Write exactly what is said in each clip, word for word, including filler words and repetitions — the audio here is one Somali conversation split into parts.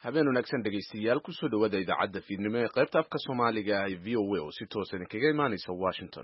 habeen wanaagsan dhegaystayaal ku soo dhawaada idaacadda fiidnimo ee qaybta afka Soomaaliga ee V O A oo si toos ah kaga imaanaysa Washington.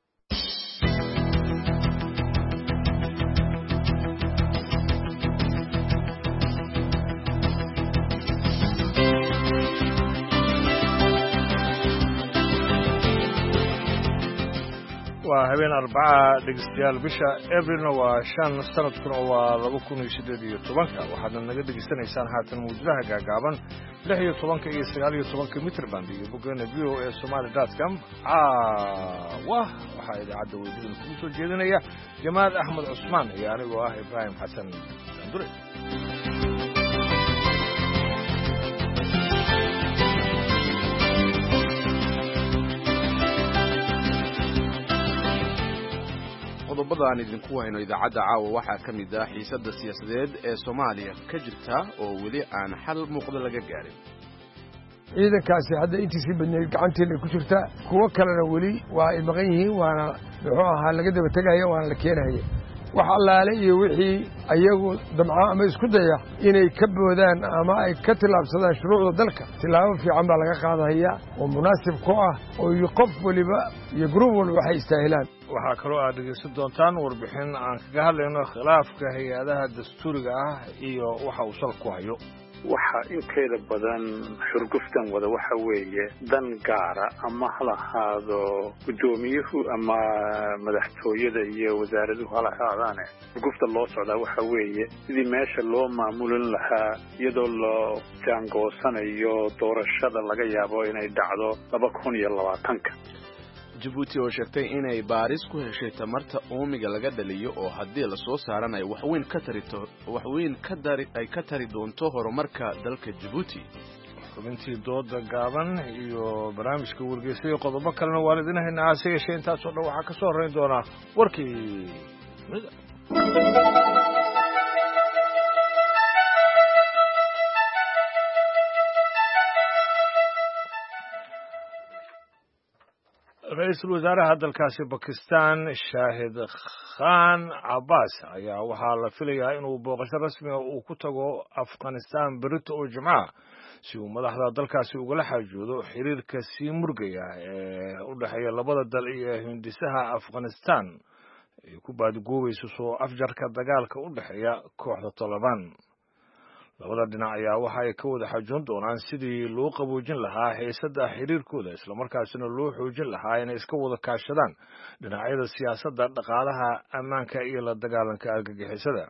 waa habeen arbaca dhegeystayaal bisha Abriilna waa shan sanadkuna waa laba kun iyo siddeed iyo toban waxaadna naga dhegeysanaysaan haatan muujadaha gaagaaban lix iyo toban iyo sagaal iyo toban mitir band iyo boggeena v o a somali dot com caawa waxaa idaacadda weydiin kugu soo jeedinaya Jamaal Axmed Cusmaan iyo anigoo ah Ibraahim Xasan Sandure. qodobada aan idinku hayno idaacadda caawa waxaa ka mid ah xiisadda siyaasadeed ee Soomaaliya ka jirta oo weli aan xal muuqda laga gaarin. ciidankaasi hadda intiisii badneyd gacanteena ku jirta kuwa kalena weli waa ay maqan yihiin waana muxuu ahaa laga daba tegaya waana la keenaya wax allaale iyo wixii ayagu damco ama isku daya inay ka boodaan ama ay ka tilaabsadaan shuruucda dalka tilaabo fiican baa laga qaadaya oo munaasib ku ah oo qof waliba iyo gruub walba waxay istaahilaan. waxaa kaloo aad dhegeysan doontaan warbixin aan kaga hadlayno khilaafka hay-adaha dastuuriga ah iyo waxa uu sal ku hayo. waxa inteeda badan xurguftan wada waxa weeye dan gaara ama ha lahaado gudoomiyuhu ama madaxtooyada iyo wasaaraduhu ha lahaadaane xurgufta loo socdaa waxa weeye sidii meesha loo maamulin lahaa iyadoo loo jaangoosanayo doorashada laga yaabo inay dhacdo laba kun iyo labaatanka. Djibouti oo sheegtay inay baaris ku heshay tamarta oomiga laga dhaliyo oo haddii la soo saaranayo wax weyn ka tarito wax weyn ka dari ay ka tari doonto horumarka dalka Djibouti. xubintii dooda gaaban iyo barnaamijka wargeysa iyo qodobo kalena waa idin haynaa hase yeeshee intaas oo dhan waxaa ka soo horeyn doona warkii ra-iisul wasaaraha dalkaasi Bakistan Shahid Khan Abbas ayaa waxaa la filayaa inuu booqasho rasmi ah uu ku tago Afghanistan berito oo Jimcaha si uu madaxda dalkaasi ugala xaajoodo xiriirka sii murgaya ee u dhexeeya labada dal iyo hindisaha Afghanistan ay ku baadgoobayso soo afjarka dagaalka u dhexeeya kooxda Taliban. labada dhinac ayaa waxa ay ka wada xajoon doonaan sidii loo qaboojin lahaa xiisadda xiriirkooda isla markaasina loo xoojin lahaa inay iska wada kaashadaan dhinacyada siyaasadda dhaqaalaha ammaanka iyo la dagaalanka argagixisada.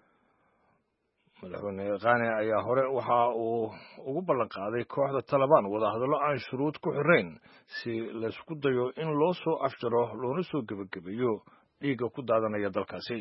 madaxweyne Ghani ayaa hore waxa uu ugu ballan qaaday kooxda Taliban wadahadallo aan shuruud ku xirayn si la isku dayo in loo soo afjaro loona soo gebagabeeyo dhiigga ku daadanaya dalkaasi.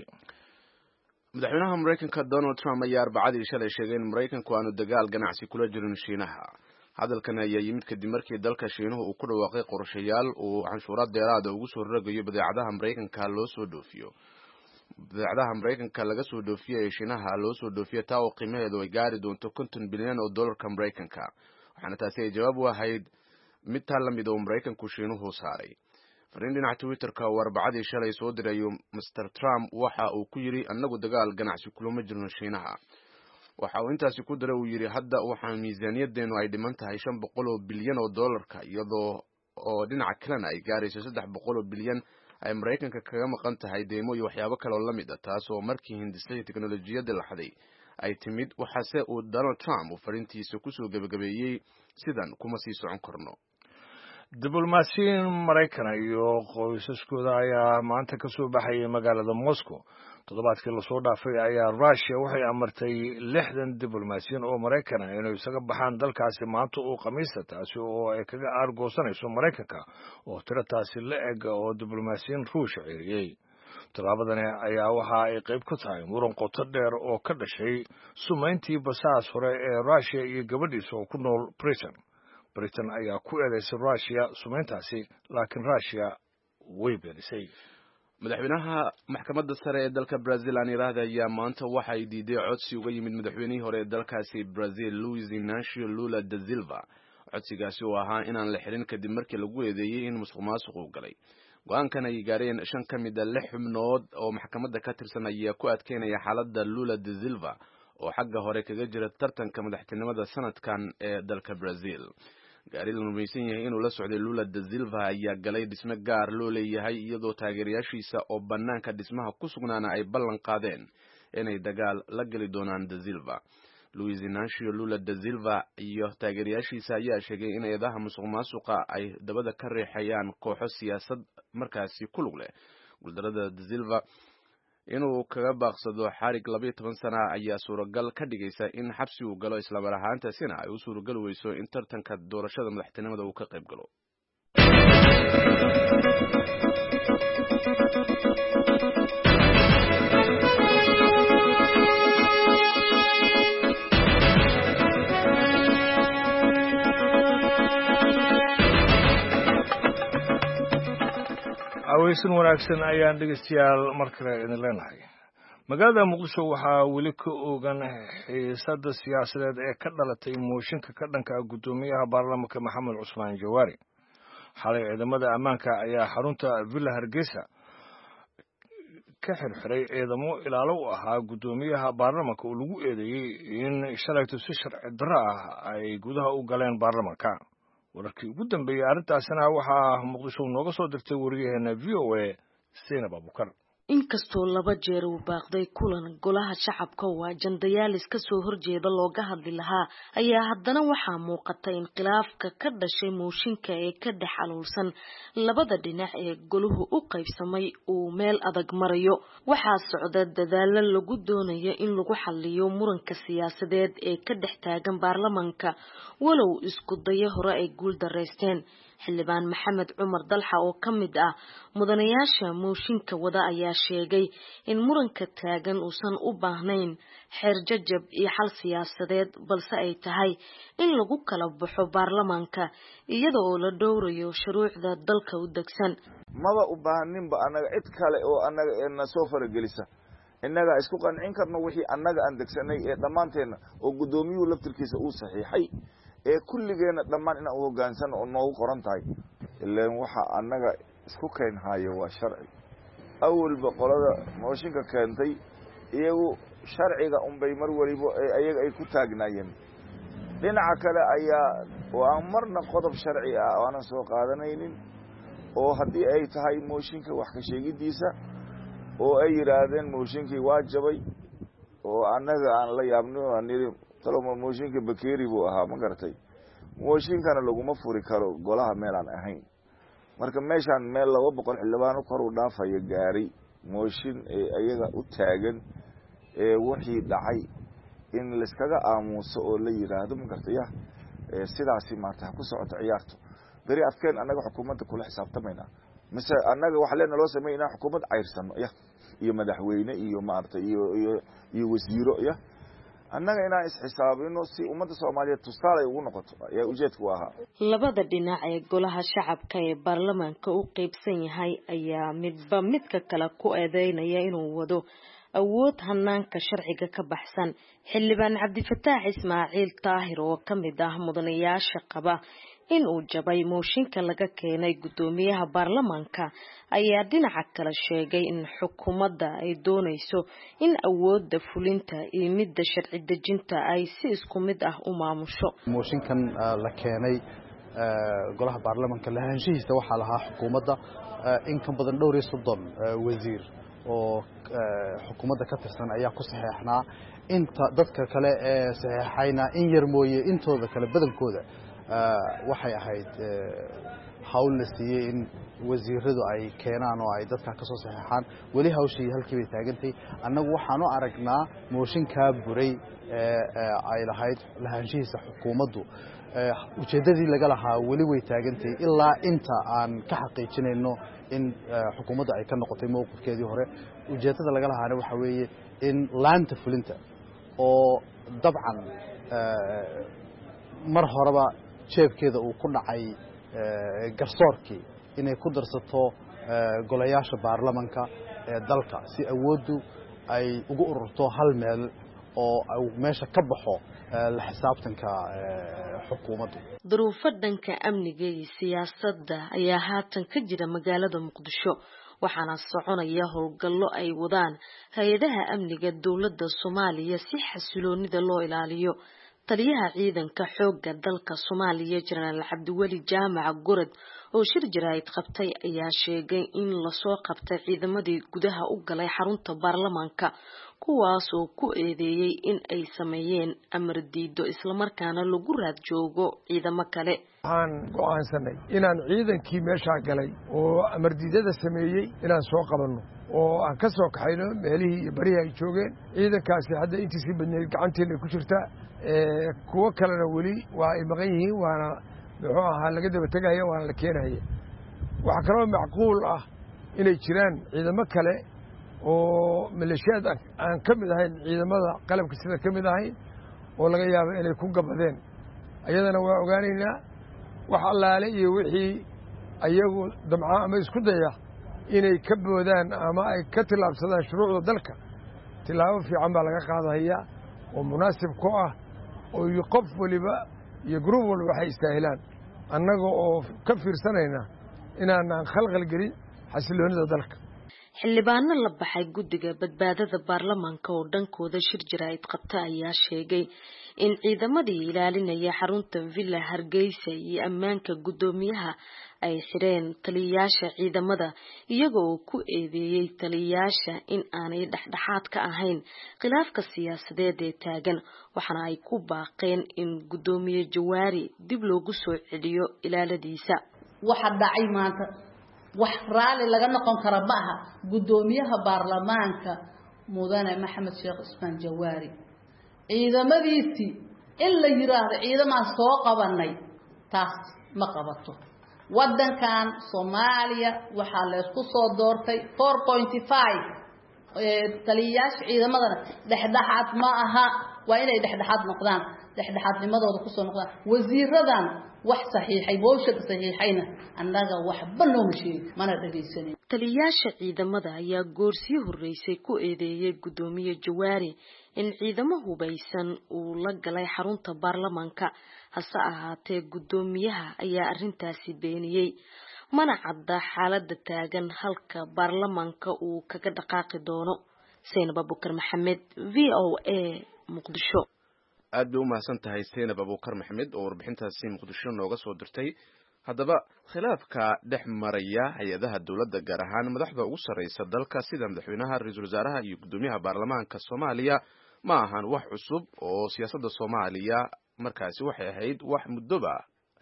madaxweynaha Mareykanka Donald Trump ayaa arbacadii shalay sheegay in Mareykanku aanu dagaal ganacsi kula jirin Shiinaha. hadalkan ayaa yimid kadib markii dalka Shiinuhu uu ku dhawaaqay qorshayaal uu canshuuraad dheeraad ah ugu soo rogayo badeecadaha Mareykanka loo soo dhoofiyo. badeecadaha Mareykanka laga soo dhoofiyo ee Shiinaha loo soo dhoofiyo taa oo qiimaheedu ay gaari doonto konton bilyan oo dollarka Mareykanka. waxaana taasi ay jawaab u ahayd mid taa lamid oo Mareykanku Shiinuhu saaray. fariin dhinaca Twitterka oo arbacadii shalay soo dirayo Mister Trump waxa uu ku yiri annagu dagaal ganacsi kulama jirno Shiinaha. waxa uu intaasi ku diray uu yiri hadda waxaan miisaaniyadeenu ay dhiman tahay shan boqol oo bilyan oo dollarka iyadoo oo dhinaca kalena ay gaarayso saddex boqol oo bilyan ay Mareykanka kaga maqan tahay deemo iyo waxyaabo kale oo lamid ah taas oo markii hindisay teknolojiyadda la xaday ay timid waxaase uu Donald Trump uu fariintiisa ku soo gabagabeeyay sidan kuma sii socon karno. diblomaasiyiin Mareykan iyo qoysaskooda ayaa maanta ka soo baxayay magaalada Moscow. toddobaadkii lasoo dhaafay ayaa Russia waxay amartay lixdan diblomaasiyiin oo Mareykan ah inay isaga baxaan dalkaasi maanta oo Khamiista taasi oo ay kaga aargoosanayso Mareykanka oo tiradaasi la eg oo diblomaasiyiin Ruush ciriyay. tallaabadani ayaa waxa ay qayb ka tahay muran qoto dheer oo ka dhashay sumayntii basaas hore ee Russia iyo gabadhiisa oo ku nool Britain. Britain ayaa ku eedeysay Russia sumayntaasi laakiin Russia way beenisay. madaxweynaha maxkamadda sare ee dalka Brazil aan yiraahdo ayaa maanta waxa ay diiday codsi uga yimid madaxweynihii hore ee dalkaasi Brazil Luiz Inácio Lula da Silva. codsigaasi oo ahaa inaan la xirin kadib markii lagu eedeeyay in musuqmaasuq uu galay. go'aankan ay gaareen shan ka mid ah lix xubnood oo maxkamadda ka tirsan ayaa ku adkeynaya xaaladda Lula da Silva oo xagga hore kaga jira tartanka madaxtinimada sanadkan ee dalka Brazil. gaari la rumaysan yahay inuu la socday Lula da Silva ayaa galay dhisme gaar loo leeyahay iyadoo taageerayaashiisa oo banaanka dhismaha ku sugnaana ay ballan qaadeen inay dagaal la gali doonaan da Silva. Luiz Inacio Lula da Silva iyo taageerayaashiisa ayaa sheegay in eedaha musuqmaasuqa ay dabada ka riixayaan kooxo siyaasad markaasi ku lug leh. Guuldarada da Silva inuu kaga baaqsado xarig laba iyo toban sano ayaa suuragal ka dhigaysa in xabsi uu galo isla mar ahaantaasina ay u suuragal weyso in tartanka doorashada madaxtinimada uu ka qayb galo. aweysan wanaagsan ayaan dhegeystayaal mar kale idin leenahay. magaalada muqdisho waxaa weli ka ogan xiisada siyaasadeed ee ka dhalatay mooshinka ka dhanka ah guddoomiyaha baarlamaanka Maxamed Cusmaan Jawaari. xalay ciidamada ammaanka ayaa xarunta Villa Hargeysa ka xirxiray ciidamo ilaalo u ahaa guddoomiyaha baarlamaanka oo lagu eedeeyay in shalayto si sharci darro ah ay gudaha u galeen baarlamaanka. wararkii ugu dambeeyay arrintaasina waxaa muqdisho nooga soo dirtay wariyaheena V O A Seenab Abukar. inkastoo laba jeer uu baaqday kulan golaha shacabka oo ajandayaal iska soo horjeeda looga hadli lahaa ayaa haddana waxaa muuqata in khilaafka ka dhashay mooshinka ee ka dhex aluulsan labada dhinac ee goluhu u qaybsamay uu meel adag marayo. waxaa socda dadaalo lagu doonayo in lagu xalliyo muranka siyaasadeed ee ka dhex taagan baarlamaanka walow isku dayo hore ay guul dareysteen. xildhibaan Maxamed Cumar Dalxa oo ka mid ah mudanayaasha mooshinka wada ayaa sheegay in muranka taagan uusan u baahnayn xeer jajab iyo xal siyaasadeed balse ay tahay in lagu kala baxo baarlamaanka iyada oo la dhowrayo shuruucda dalka u degsan. maba u baahninba anaga cid kale oo anaga eena soo faragelisa innaga isku qancin karno wixii anaga aan degsanay ee dhammaanteena oo guddoomiyuhu laftirkiisa uu saxiixay ee kulligeena dhammaan inaan u hoggaansan oo noogu qoran tahay. ilaan waxa annaga isku keenhayo waa sharci. awalba qolada mooshinka keentay iyagu sharciga unbay mar waliba ayaga ay ku taagnaayeen. dhinaca kale ayaa waa marna qodob sharci ah oo aanan soo qaadanaynin oo haddii ay tahay mooshinka wax ka sheegidiisa oo ay yidhaahdeen mooshinkii waa jabay oo annaga aan la yaabno aan niri taloma mooshinka bakeeri buu ahaa ma garatay. mooshinkana laguma furi karo golaha meelaan ahayn. marka meeshaan meel laba boqol xildhibaan kor u dhaafaya gaaray mooshin ee ayaga u taagan ee wixii dhacay in la iskaga aamuso oo la yiraahdo ma garatay ee sidaasi maanta ku socoto ciyaarto bari afkeen annaga xukuumadda kula xisaabtamayna mise annaga wax leena loo sameeyay xukuumad cayrsano iyo madaxweyne iyo maarta iyo iyo wasiiro ya annaga inaan is xisaabino si ummadda Soomaaliyeed tusaale ugu noqoto ayaa ujeedku ahaa. labada dhinac ee golaha shacabka ee baarlamaanka u qaybsan yahay ayaa midba midka kale ku eedeynaya inuu wado awood hanaanka sharciga ka baxsan. xildhibaan Cabdifataax Ismaaciil Taahir oo ka mid ah mudanayaasha qaba in uu jabay mooshinka laga keenay guddoomiyaha baarlamaanka ayaa dhinaca kale sheegay in xukuumadda ay doonayso in awoodda fulinta iyo midda sharci dejinta ay si isku mid ah u maamusho. mooshinkan la keenay golaha baarlamaanka lahaanshihiisa waxaa lahaa xukuumadda in ka badan dhowr iyo soddon wasiir oo xukuumadda ka tirsan ayaa ku saxeexnaa. inta dadka kale ee saxeexayna in yar mooye intooda kale badankooda waxay ahayd hawl la siiyey in wasiiradu ay keenaan oo ay dadka ka soo saxeexaan. weli hawshii halkii bay taagantay. annagu waxaan u aragnaa mooshinkaa buray ay lahayd lahaanshihiisa xukuumaddu ujeeddadii laga lahaa weli way taagantay ilaa inta aan ka xaqiijinayno in xukuumadda ay ka noqotay mowqifkeedii hore. ujeeddada laga lahaana waxa weeye in laanta fulinta oo dabcan mar horeba jeebkeeda uu ku dhacay garsoorkii inay ku darsato golayaasha baarlamaanka ee dalka si awooddu ay ugu ururto hal meel oo meesha ka baxo la xisaabtanka xukuumadda. duruufo dhanka amniga iyo siyaasadda ayaa haatan ka jira magaalada Muqdisho waxaana soconaya howlgallo ay wadaan hay-adaha amniga dowladda Soomaaliya si xasiloonida loo ilaaliyo. taliyaha ciidanka xoogga dalka Soomaaliya Jenaraal Cabdiweli Jaamac Gorod oo shir jaraa'id qabtay ayaa sheegay in la soo qabtay ciidamadii gudaha u galay xarunta baarlamaanka kuwaas oo ku eedeeyay in ay sameeyeen amar diido isla markaana lagu raad joogo ciidamo kale. waxaan go'aansanay inaan ciidankii meesha galay oo amar diidada sameeyay inaan soo qabanno oo aan ka soo kaxayno meelihii iyo barihi ay joogeen. ciidankaasi hadda intiisii badneed gacanteena ku jirta ee kuwa kalena weli waa ay maqan yihiin waana muxuu ahaa laga daba tegaya waana la keenaya. waxa kaloo macquul ah inay jiraan ciidamo kale oo maleeshiyaad aan ka mid ahayn ciidamada qalabka sida ka mid ahayn oo laga yaabo inay ku gabadeen ayadana waa ogaanaynaa. wax allaale iyo wixii ayagu damca ama isku daya inay ka boodaan ama ay ka tilaabsadaan shuruucda dalka tilaabo fiican baa laga qaadaya oo munaasib ku ah oo qof waliba iyo group walba waxay istaahilaan annaga oo ka fiirsanayna inaan khalkhal gelin xasiloonida dalka. xildhibaano la baxay guddiga badbaadada baarlamaanka oo dhankooda shir jaraa'id qabta ayaa sheegay in ciidamadii ilaalinaya xarunta Villa Hargeysa iyo ammaanka gudoomiyaha ay xireen taliyayaasha ciidamada iyagoo ku eedeeyay taliyayaasha in aanay dhexdhexaad ka ahayn khilaafka siyaasadeed ee taagan waxaana ay ku baaqeen in gudoomiye Jawaari dib loogu soo celiyo ilaaladiisa. waxa dhacay maanta wax raali laga noqon kara ma aha gudoomiyaha baarlamaanka mudane Maxamed Sheekh Ismaan Jawaari ciidamadiisi in la yiraahdo ciidamaha soo qabanay taas ma qabato. wadankan Soomaaliya waxa la isku soo doortay four point five ee taliyayaasha ciidamadana dhexdhexaad ma aha waa inay dhexdhexaad noqdaan dhexdhexaadnimadooda ku soo noqdaan. wasiiradan wax saxiixay boosha saxiixayna annaga waxba noo sheeg mana dhageysanin. taliyayaasha ciidamada ayaa goorsi horeysay ku eedeeyay gudoomiye Jawaari in ciidamo hubaysan uu la galay xarunta baarlamaanka hase ahaatee gudoomiyaha ayaa arrintaasi beeniyay mana cadda xaaladda taagan halka baarlamaanka uu kaga dhaqaaqi doono. Seynab Abukar Maxamed V O A Muqdisho. aad bay u mahadsan tahay Seynab Abukar Maxamed oo warbixintaasi Muqdisho nooga soo dirtay. haddaba khilaafka dhex maraya hay-adaha dowladda gaar ahaan madaxda ugu sarreysa dalka sida madaxweynaha ra-iisul wasaaraha iyo gudoomiyaha baarlamaanka Soomaaliya ma ahan wax cusub oo siyaasadda Soomaaliya markaasi waxay ahayd wax muddoba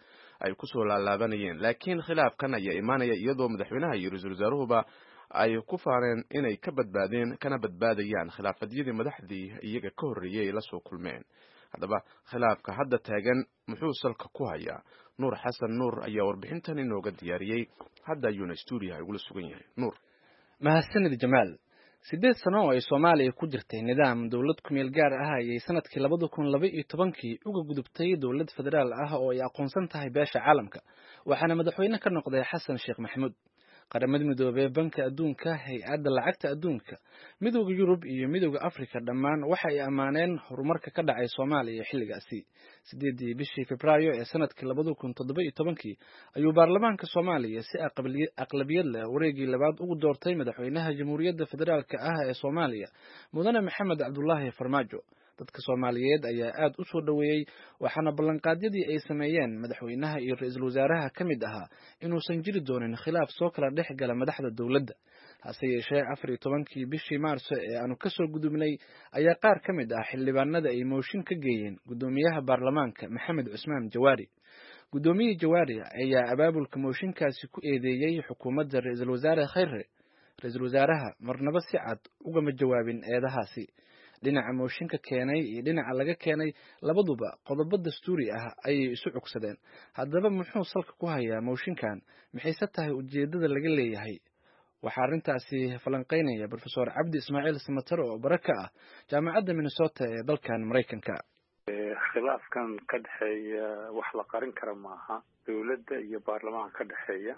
ay ku soo laalaabanayeen laakiin khilaafkan ayaa imaanaya iyadoo madaxweynaha iyo ra-iisul wasaaruhuba ay ku faareen inay ka badbaadeen kana badbaadayaan khilaafadiyadii madaxdii iyaga ka horreeyay ay la soo kulmeen. haddaba khilaafka hadda taagan muxuu salka ku hayaa? Nuur Xasan Nuur ayaa warbixintan inooga diyaariyey hadda ayuuna stuudiyaha igula sugan yahay. Nuur. mahadsanid Jamaal. sideed sano oo ay Soomaaliya ku jirtay nidaam dawlad ku meel gaar ah ayay sanadkii laba kun laba iyo tobankii uga gudubtay dawlad federaal ah oo ay aqoonsan tahay beesha caalamka waxaana madaxweyne ka noqday Xasan Sheekh Maxamuud. qaramada midoobay banka adduunka hay-adda lacagta adduunka midowga Yurub iyo midowga Afrika dhammaan waxa ay amaaneen horumarka ka dhacay Soomaaliya xilligaasi. sideedii bishii Febraayo ee sanadkii laba kun toddoba iyo tobankii ayuu baarlamaanka Soomaaliya si aqlabiyad leh wareegii labaad ugu doortay madaxweynaha Jamhuuriyadda Federaalka ah ee Soomaaliya mudane Maxamed Cabdullaahi Farmaajo. dadka Soomaaliyeed ayaa aad u soo dhaweeyay waxaana ballanqaadyadii ay sameeyeen madaxweynaha iyo ra-iisul wasaaraha ka mid ahaa inuusan jiri doonin khilaaf soo kala dhex gala madaxda dawladda. hase yeeshee afar iyo tobankii bishii Maarso ee aanu ka soo gudubnay ayaa qaar ka mid ah xildhibaanada ay mooshin ka geeyeen gudoomiyaha baarlamaanka Maxamed Cusmaan Jawaari. gudoomiye Jawaari ayaa abaabulka mooshinkaasi ku eedeeyay xukuumadda ra-iisul wasaare Khayre. ra-iisul wasaaraha marnaba si cad ugama jawaabin eedahaasi. dhinaca mooshinka keenay iyo dhinaca laga keenay labaduba qodobo dastuuri ah ayay isu cugsadeen. haddaba muxuu salka ku hayaa mooshinkan maxayse tahay ujeedada laga leeyahay? waxaa arrintaasi falanqeynaya Professor Cabdi Ismaaciil Samatar oo baraka ah jaamacadda Minnesota ee dalkan Mareykanka. khilaafkan ka dhexeeya wax la qarin kara maaha dawladda iyo baarlamaanka ka dhexeeya.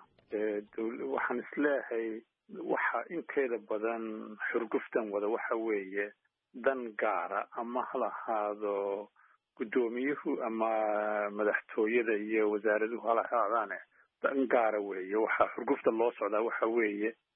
waxaan isleeyahay waxa inteeda badan xurguftan wada waxa weeye dan gaara ama hal ahaado gudoomiyuhu ama madaxtooyada iyo wasaaraduhu hal ahaadaane dan gaara weeye. waxa xurgufta loo socdaa waxa weeye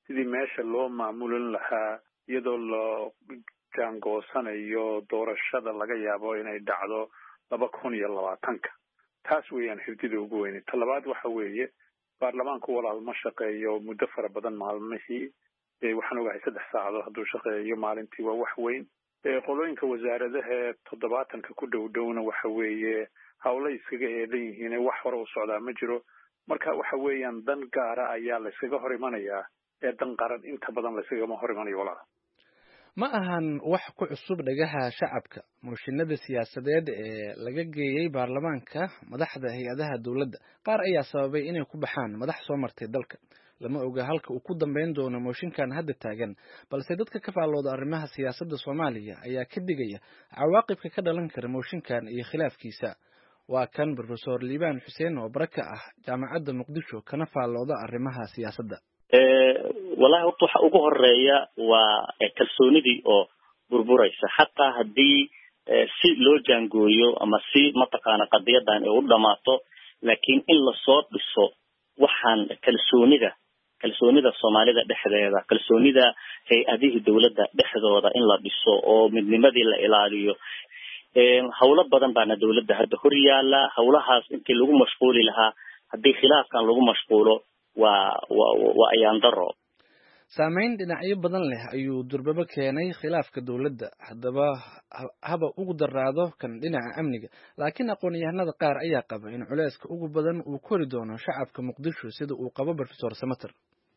sidii meesha loo maamulin lahaa iyadoo loo jaangoosanayo doorashada laga yaabo inay dhacdo laba kun iyo labaatanka. taas weeyaan hirdida ugu weyne. talabaad waxa weeye baarlamaanku walaal ma shaqeeyo muddo fara badan maalmihii. waxaan ogahay saddex saacadood hadduu shaqeeyo maalintii waa wax weyn. qolooyinka wasaaradaha toddobaatanka ku dhow dhowna waxa weeye hawlo iskaga eedan yihiin wax hore u socdaa ma jiro. marka waxa weeyaan dan gaara ayaa la iskaga hor imanayaa ee dan qaran inta badan la iskagama hor imanayo walaal. ma ahan wax ku cusub dhagaha shacabka. mooshinada siyaasadeed ee laga geeyey baarlamaanka madaxda hay-adaha dowladda qaar ayaa sababay inay ku baxaan madax soo martay dalka. lama oga halka uu ku dambeyn doono mooshinkan hadda taagan, balse dadka ka faallooda arrimaha siyaasadda Soomaaliya ayaa ka digaya cawaaqibka ka dhalan kara mooshinkan iyo khilaafkiisa. waa kan Professor Liibaan Xuseen oo baraka ah jaamacadda Muqdisho kana faallooda arrimaha siyaasadda. والله waxa ugu horeeya waa kalsoonidii oo burburaysa xataa hadii si loo jaangooyo ama si mataqaana qadiyadan ay u dhamaato, laakiin in la soo dhiso waxaan kalsoonida kalsoonida Soomaalida dhexdeeda, kalsoonida hay'adaha dawladda dhexdooda in la dhiso oo midnimadii la ilaaliyo. ee hawlo badan baana dawladda hadda hor yaala. hawlahaas intii lagu mashquuli lahaa hadii khilaafkan lagu mashquulo waa waa ayaan daro. saameyn dhinacyo badan leh ayuu durbaba keenay khilaafka dawladda. haddaba haba ugu daraado kan dhinaca amniga, laakiin aqoon-yahanada qaar ayaa qaba in culayska ugu badan uu kori doono shacabka Muqdisho sida uu qabo Professor Samater.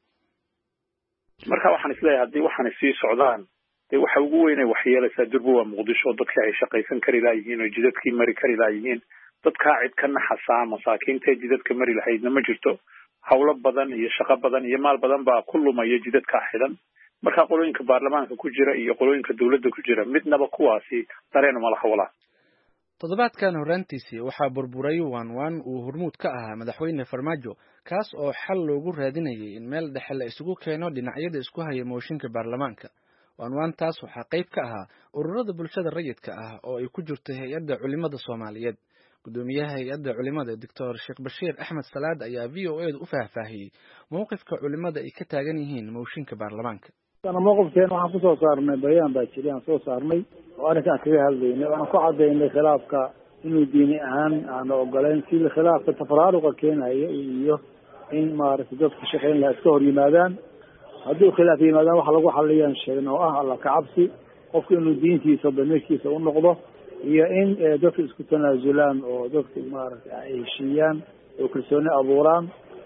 marka waxaan isleeyahay haddii waxaan sii socdaan dee waxa ugu weyn ee waxyeelaysaa durba waa Muqdisho. dadka ay shaqaysan kari laayihiin oo jidadkii mari kari laayihiin. dadka cid ka naxasaa masaakiinta jidadka mari lahaydna ma jirto. hawlo badan iyo shaqo badan iyo maal badan baa ku lumaya jidadka xidan. marka qolooyinka baarlamaanka ku jira iyo qolooyinka dawladda ku jira midnaba kuwaasi dareen ma laha walaa. toddobaadkan horaantiisii waxaa burburay waan waan uu hormuud ka ahaa madaxweyne Farmaajo, kaas oo xal loogu raadinayay in meel dhexe la isugu keeno dhinacyada isku haya mooshinka baarlamaanka. waan waan taas waxaa qayb ka ahaa ururada bulshada rayidka ah oo ay ku jirto hay'adda culimada Soomaaliyeed. gudoomiyaha hay'adda culimada Doctor Sheekh Bashiir Axmed Salaad ayaa V O A u faahfaahiyay mowqifka culimada ay ka taagan yihiin mooshinka baarlamaanka. ana mowqifkeena waxaan ku soo saarnay bayaan baa jiray aan soo saarnay oo arrinkan kaga hadlaynay waxaan ku cadaynay khilaafka inuu diini ahaan aan ogolayn sida khilaafka tafaraaruqa keenaya iyo in maaragtay dadka shaqeyn lahaa iska hor yimaadaan. haddii khilaaf yimaadaan waxa lagu xaliyaan sheegno oo ah alla ka cabsi, qofka inuu diintiisa dameerkiisa u noqdo, iyo in dadka isku tanaasulaan oo dadka maaragtay ay heshiiyaan oo kalsooni abuuraan,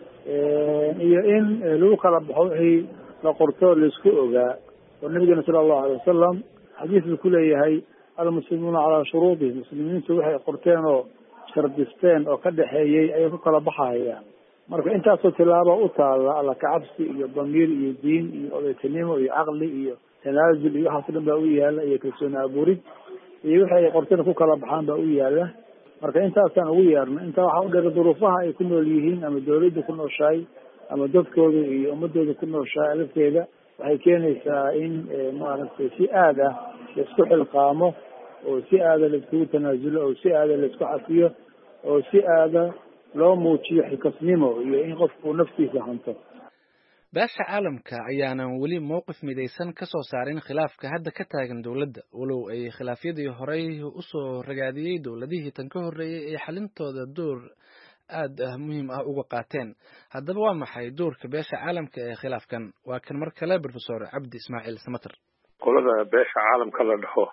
iyo in lagu kala baxo wixii la qorto la isku ogaa. oo nabigana sala allahu alayhi wasalam xadiisku ku leeyahay almuslimuuna calaa shuruudihim, muslimiintu waxay qorteen oo shardisteen oo ka dhexeeyey ayay ku kala baxayaan. marka intaasoo tilaabo u taala alla ka cabsi iyo damiir iyo diin iyo odaytinimo iyo caqli iyo tanaasul iyo waxaas dhan baa u yaala iyo kalsooni abuurid iyo waxay qorteen ku kala baxaan baa u yaala. marka intaasaan ugu yeerno. intaa waxaa u dheer duruufaha ay ku nool yihiin ama dawladda ku nooshahay ama dadkooda iyo ummadooda ku nooshahay lafteeda waxay keenaysaa in maaragtay si aad ah laisku xilqaamo oo si aada laiskugu tanaasulo oo si aada laisku cafiyo oo si aada loo muujiyo xilkasnimo iyo in qofku naftiisa hanto. beesha caalamka ayaanan weli mowqif midaysan ka soo saarin khilaafka hadda ka taagan dawladda, walow ay khilaafyadii horey usoo ragaadiyey dawladihii tan ka horreeyey ee xalintooda door aad ah muhiim ah uga qaateen. haddaba waa maxay doorka beesha caalamka ee khilaafkan? waa kan mar kale Professor Cabdi Ismaaciil Samater. qolada beesha caalamka la dhaho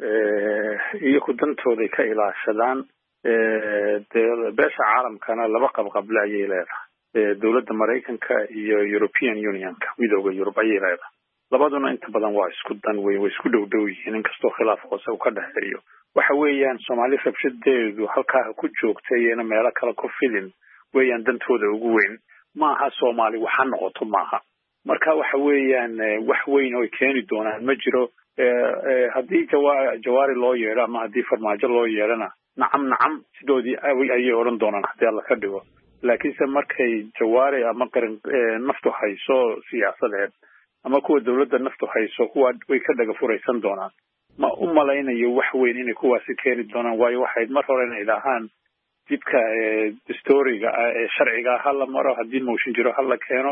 iyo ku dantooday ka ilaashadaan. beesha caalamkana laba qabqable ayay leedahay. dawladda Maraykanka iyo European Unionka midowga Yurub ayay leedahay. labaduna inta badan waa isku dan weyn, way isku dhow dhow yihiin inkastoo khilaaf hoose uu ka dhexeeyo. waxa weeyaan Soomaali rabshadeedu halkaa ku joogtay iyana meelo kale ku fidin weeyaan dantooda ugu weyn. maaha Soomaali waxa noqoto maaha. marka waxa weeyaan wax weyn oo keeni doonaan ma jiro. haddii jawaari loo yeedho ama haddii Farmaajo loo yeedhana nacam nacam sidoodii ayay odhan doonaan haddii alla ka dhigo. laakiinse markay jawaari ama qaran naftu hayso siyaasadeed ama kuwa dawladda naftu hayso kuwa way ka dhaga furaysan doonaan. ma u malaynayo wax weyn inay kuwaasi keeni doonaan, waayo waxayd mar hore inay dhahaan jidka dastuuriga ee sharciga ha la maro, haddii mooshin jiro ha la keeno.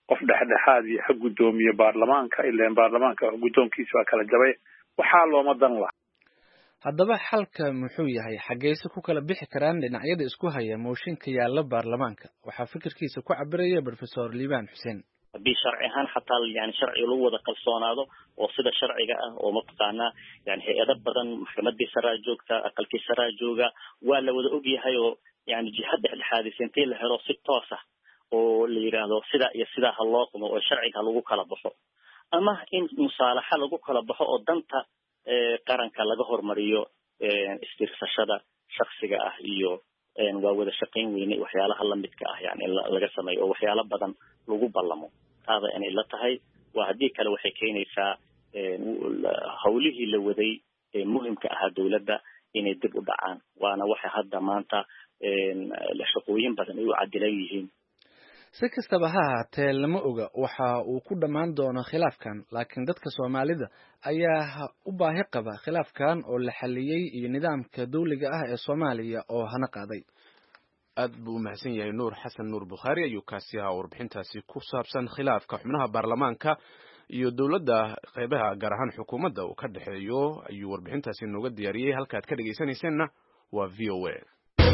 qof dhexdhexaad iyo ha guddoomiye baarlamaanka ilaan baarlamaanka guddoonkiisa waa kala jabay waxaa looma dan laha haddaba xalka muxuu yahay xageyse ku kala bixi karaan dhinacyada isku haya mooshinka yaalla baarlamaanka waxaa fikirkiisa ku cabiraya professor Liban Hussein haddii sharci ahaan xataa yani sharciga lagu wada kalsoonaado oo sida sharciga ah oo mataqaanaa yani hay-ado badan maxkamadii saraa joogta aqalkii saraa jooga waa la wada ogyahay oo yani jihad dhexdhexaadis intii la helo si toos ah oo la yiraahdo sida iyo sida ha loo qmo oo sharciga lagu kala baxo ama in musaalaxa lagu kala baxo oo danta qaranka laga hormariyo istirsashada shakhsiga ah iyo waa wada shaqayn weyne waxyaalaha la midka ah yani laga sameeyo oo waxyaalo badan lagu ballamo taada inay la tahay waa haddii kale waxay keenaysaa hawlihii la waday ee muhiimka ahaa dawladda inay dib u dhacaan waana waxa hadda maanta la shaqooyin badan ay u cadilan yihiin si kastaba ha ahaatee lama oga waxa uu ku dhammaan doono khilaafkan laakiin dadka Soomaalida ayaa u baahi qaba khilaafkan oo la xaliyay iyo nidaamka dawliga ah ee Soomaaliya oo hana qaaday aad buu mahadsan yahay Nuur Xasan Nuur Bukhari ayuu kaasi ahaa warbixintaasi ku saabsan khilaafka xubnaha baarlamaanka iyo dawladda qaybaha gaar ahaan xukuumadda uu ka dhaxeeyo ayuu warbixintaasi nooga diyaariyay halka aad ka dhageysanaysanna waa V O A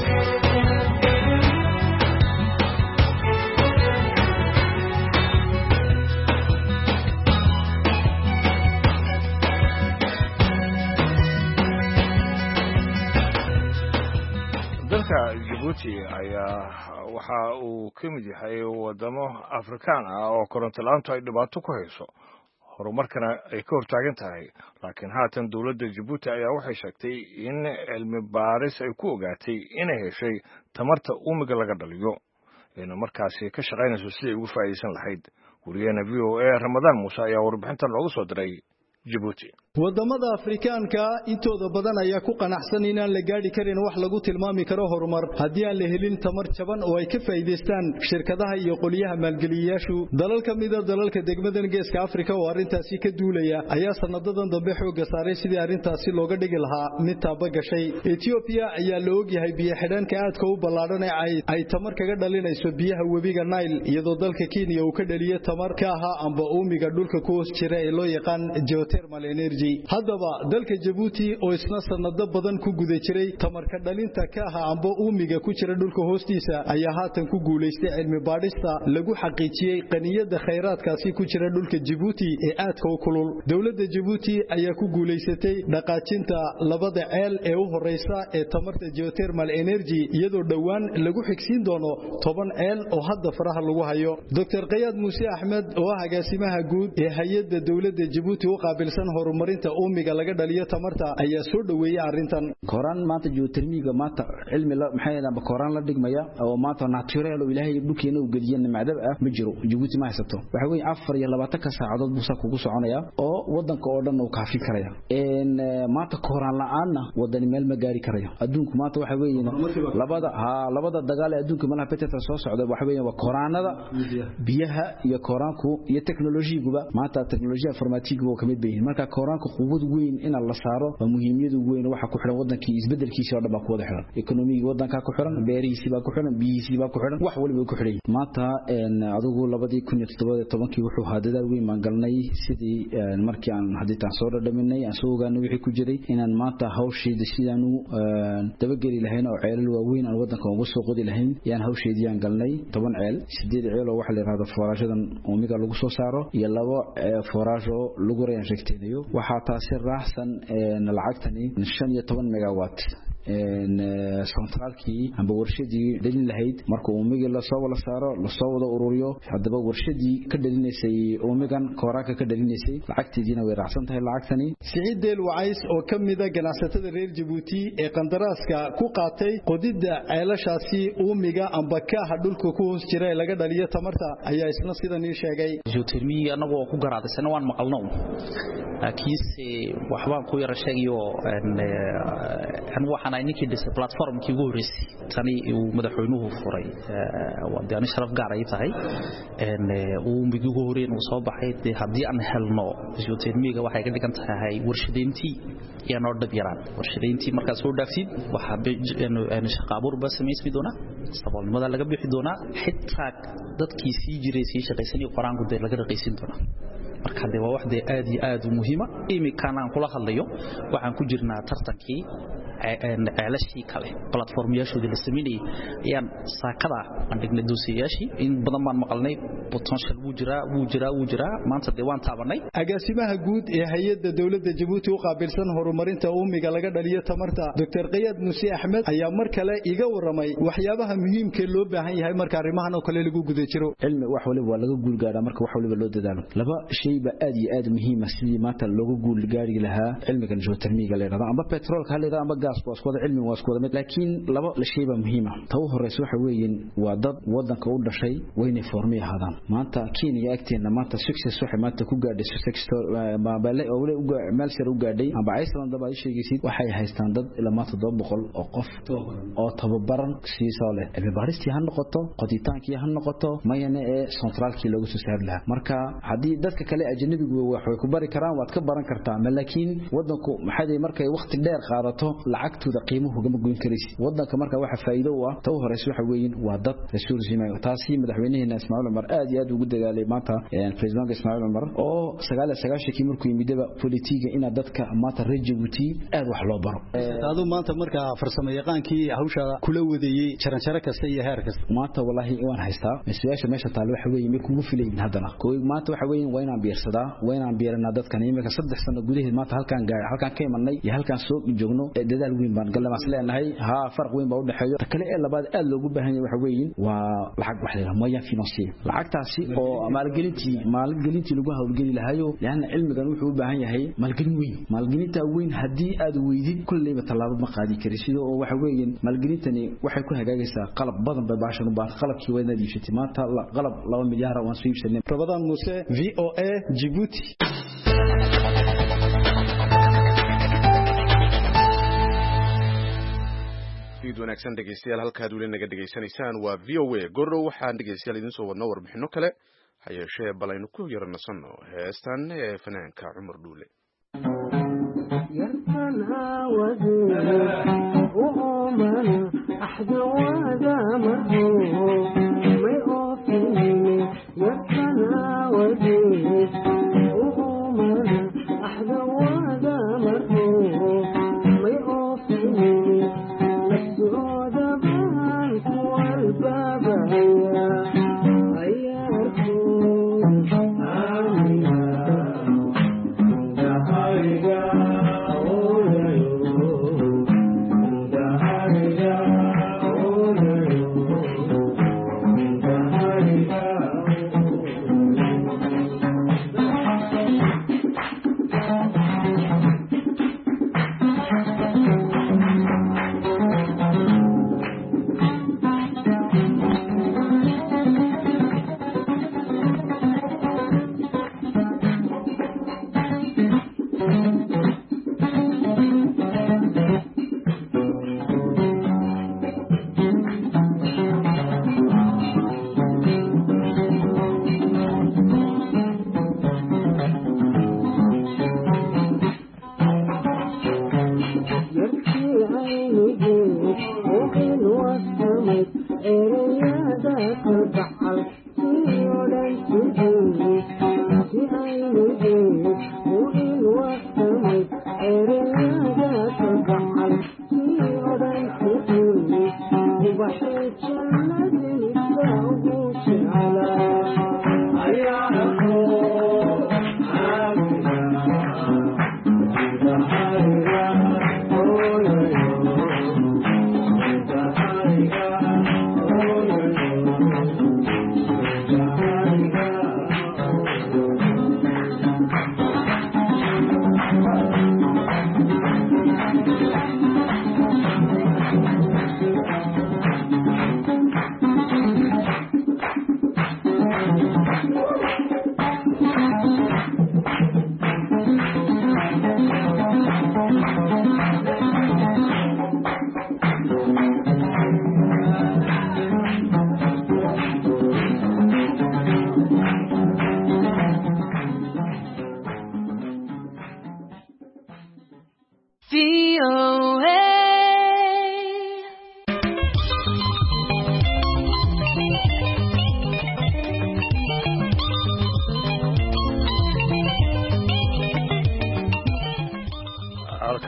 Djibouti ayaa waxa uu ka mid yahay wadamo Afrikaan ah oo koronto la'aantu ay dhibaato ku hayso horumarkana ay ka hortaagan tahay laakiin haatan dawladda Djibouti ayaa waxay sheegtay in cilmi baaris ay ku ogaatay inay heshay tamarta uumiga laga dhaliyo in markaasi ka shaqaynayso sidii ugu faa'iideysan lahayd wariyana V O A Ramadan Muuse ayaa warbixintan loogu soo diray Djibouti wadamada Afrikaanka intooda badan ayaa ku qanacsan inaan la gaari karin wax lagu tilmaami karo horumar haddii aan la helin tamar jaban oo ay ka faa'iideystaan shirkadaha iyo qoliyaha maalgeliyayaashu dalal ka mid ah dalalka degmadan Geeska Afrika oo arintaasi ka duulaya ayaa sanadadan dambe xooga saaray sidii arintaasi looga dhigi lahaa mid taaba gashay Ethiopia ayaa la og yahay biyo xidhanka aadka u ballaaran ee ay tamar kaga dhalinayso biyaha webiga Nile iyadoo dalka Kenya uu ka dhaliyo tamar ka aha amba uumiga dhulka ku hoos jira ee loo yaqaan geothermal energy haddaba dalka Djibouti oo isna sanado badan ku guda jiray tamarka dhalinta ka aha amba uumiga ku jira dhulka hoostiisa ayaa haatan ku guuleystay cilmi baadhista lagu xaqiijiyay qaniyada kheyraadkaasi ku jira dhulka Djibouti ee aadka u kulul dawladda Djibouti ayaa ku guuleysatay dhaqaajinta labada ceel ee u horeysa ee tamarta geothermal energy iyadoo dhawaan lagu xigsiin doono toban ceel oo hadda faraha lagu hayo Doctor Qayad Muuse Ahmed oo ah agaasimaha guud ee hay'adda dawladda Djibouti u qaabilsan horumarinta uumiga laga dhaliyo tamarta ayaa soo dhaweeyay arintan koran maanta geothermiga maanta cilmi la maxay ama koran la dhigmaya oo maanta natural oo ilaahay dhulkeena u geliyeen macdab ah ma jiro Djibouti ma haysato waxa weey afar iyo labaatan ka saacadood buu kugu soconaya oo wadanka oo dhan uu kaafi karaya een maanta koran la'aana wadan meel ma gaari karaya adduunku maanta waxa weeyeen labada ha labada dagaal ee adduunka malaha petrol soo socda waxa weeyeen waa koranada biyaha iyo koranku iyo teknolojiyada maanta teknolojiyada informatiga oo kamid baa marka koranku quwad weyn in la saaro waa muhiimiyad weyn waxa ku xiran wadankii isbedelkiisa oo dhan ku wada xiran economiga wadanka ku xiran beerihiisa baa ku xiran biyihiisa baa ku xiran wax waliba ku xiran maanta een adigu labadii kun iyo toddoba iyo tobankii wuxuu hadadaal weyn maan galnay sidii markii aan haditaan soo dhadhaminay aan soo ogaanay wixii ku jiray inaan maanta hawsheeda sidaan u dabageli lahayn oo ceelal waaweyn aan wadanka uga soo qodi lahayn yaan hawsheedii aan galnay toban ceel sideed ceel oo waxa la yiraahdo foorashadan uumiga lagu soo saaro iyo labo foorasho lagu reeyay sheegteeyo waxa taasi raahsan lacagtani shan iyo toban megawatt een centralkii amba warshadii dhalin lahayd marka uumiga la soo wala saaro la soo wada ururiyo hadaba warshadii ka dhalinaysay uumigan koraanka ka dhalinaysay lacagteedina way raacsan tahay lacagtani Siciid Del Wacays oo kamida ganacsatada reer Djibouti ee qandaraaska ku qaatay qodida ceelashaasi uumiga amba ka dhulka ku hoos jira ee laga dhaliyo tamarta ayaa isna sidan ii sheegay geothermiga anagoo ku garaadaysan waan maqalno laakiin waxbaan ku yara sheegayo aan waxaan waxaan ay ninkii dhisay platformkii ugu horeysay tani uu madaxweynuhu furay wadani sharaf gaar ay tahay in uu mid ugu horeeyay uu soo baxay hadii aan helno geothermiga waxay ka dhigan tahay warshadeyntii iyo noo dhab yaraan warshadeyntii marka soo dhaafsid waxa in shaqo abuur ba sameysmi doona saboolnimada laga bixi doona xitaa dadkii sii jiray sii shaqaysanay qoraanku day laga raqaysin doona marka de waa wax de aad iyo aad u muhiima imika aan kula hadlayo waxaan ku jirnaa tartankii ceelashii kale platformyaashoodii la sameeyay ayaan saakada aan dhignay doosiyaashii in badan baan maqalnay potential wuu jiraa wuu jiraa wuu jiraa maanta de waan taabanay agaasimaha guud ee hay'adda dawladda Djibouti u qaabilsan horumarinta uumiga laga dhaliyo tamarta Doctor Qayad Musi Ahmed ayaa mar kale iga waramay waxyaabaha muhiimka loo baahan yahay marka arrimahan oo kale lagu guda jiro cilmi wax waliba waa laga guul gaaraa marka wax waliba loo dadaalo laba shay ba aad iyo aad muhiim ah sidii maanta loogu guul gaari lahaa cilmiga geothermiga leeyahay amba petrolka leeyahay amba gas waa isku cilmi waa isku mid laakiin laba la shay ba muhiim ah taw horeyso waxa weeyeen waa dad wadanka u dhashay wayna formay hadaan maanta Kenya agteena maanta success waxa maanta ku gaadhay sector ma bale oo u meel sar u gaadhay amba Iceland daba ay sheegaysid waxay haystaan dad ilaa maanta todoba boqol oo qof oo tababaran si soo leh baristi han noqoto qoditaankii han noqoto mayana ee centralkii lagu soo saar lahaa marka hadii dadka kale ajnabigu wax way ku bari karaan waad ka baran kartaa laakiin wadanku maxay markay waqti dheer qaadato lacagtooda qiimuhu gama goyn karaysid wadanka marka waxa faa'iido u ah taw horeyso waxa weeyeen waa dad rasuul jimaay taasi madaxweynaheena Ismaaciil Umar aad iyo aad ugu dadaalay maanta president Ismaaciil Umar oo sagaal iyo sagaashan kii markuu yimidaba politiga in dadka maanta reer Djibouti aad wax loo baro taadu maanta marka farsamo yaqaankii hawsha kula wadeeyay jaranjaro kasta iyo heer kasta maanta wallahi waan haystaa mas'uuliyadda meesha taalo waxa weeyeen mid kugu filayn hadana kooy maanta waxa weeyeen waa inaan biirsadaa waa inaan biirnaa dadkan imika saddex sano gudaheed maanta halkaan gaar halkaan ka imanay iyo halkaan soo joogno dadaal weyn baan galnaa leenahay ha farq weyn baa u dhaxeeyo kale ee labaad aad loogu baahan yahay waxa weeyeen waa lacag wax leeyahay moyen financier lacagtaasi oo maalgelintii maalgelintii lagu hawlgeli lahayo laana cilmigan wuxuu u baahan yahay maalgelin weyn maalgelinta weyn hadii aad weydid kulliba talaabo ma qaadi karisid oo waxa weeyeen maalgelintani waxay ku hagaagaysaa qalab badan bay baashan u baahan qalabkii wayna diishatay maanta qalab laba milyan oo soo iibsanay Ramadan Muuse V O A Djibouti wanaagsan dhageystayaal halkaad weli naga dhageysanaysaan waa V O A gorow waxaan dhageystayaal idin soo wadnaa warbixino kale hayeeshee bal aynu ku yara nasanno heestan ee fanaanka Cumar Dhuule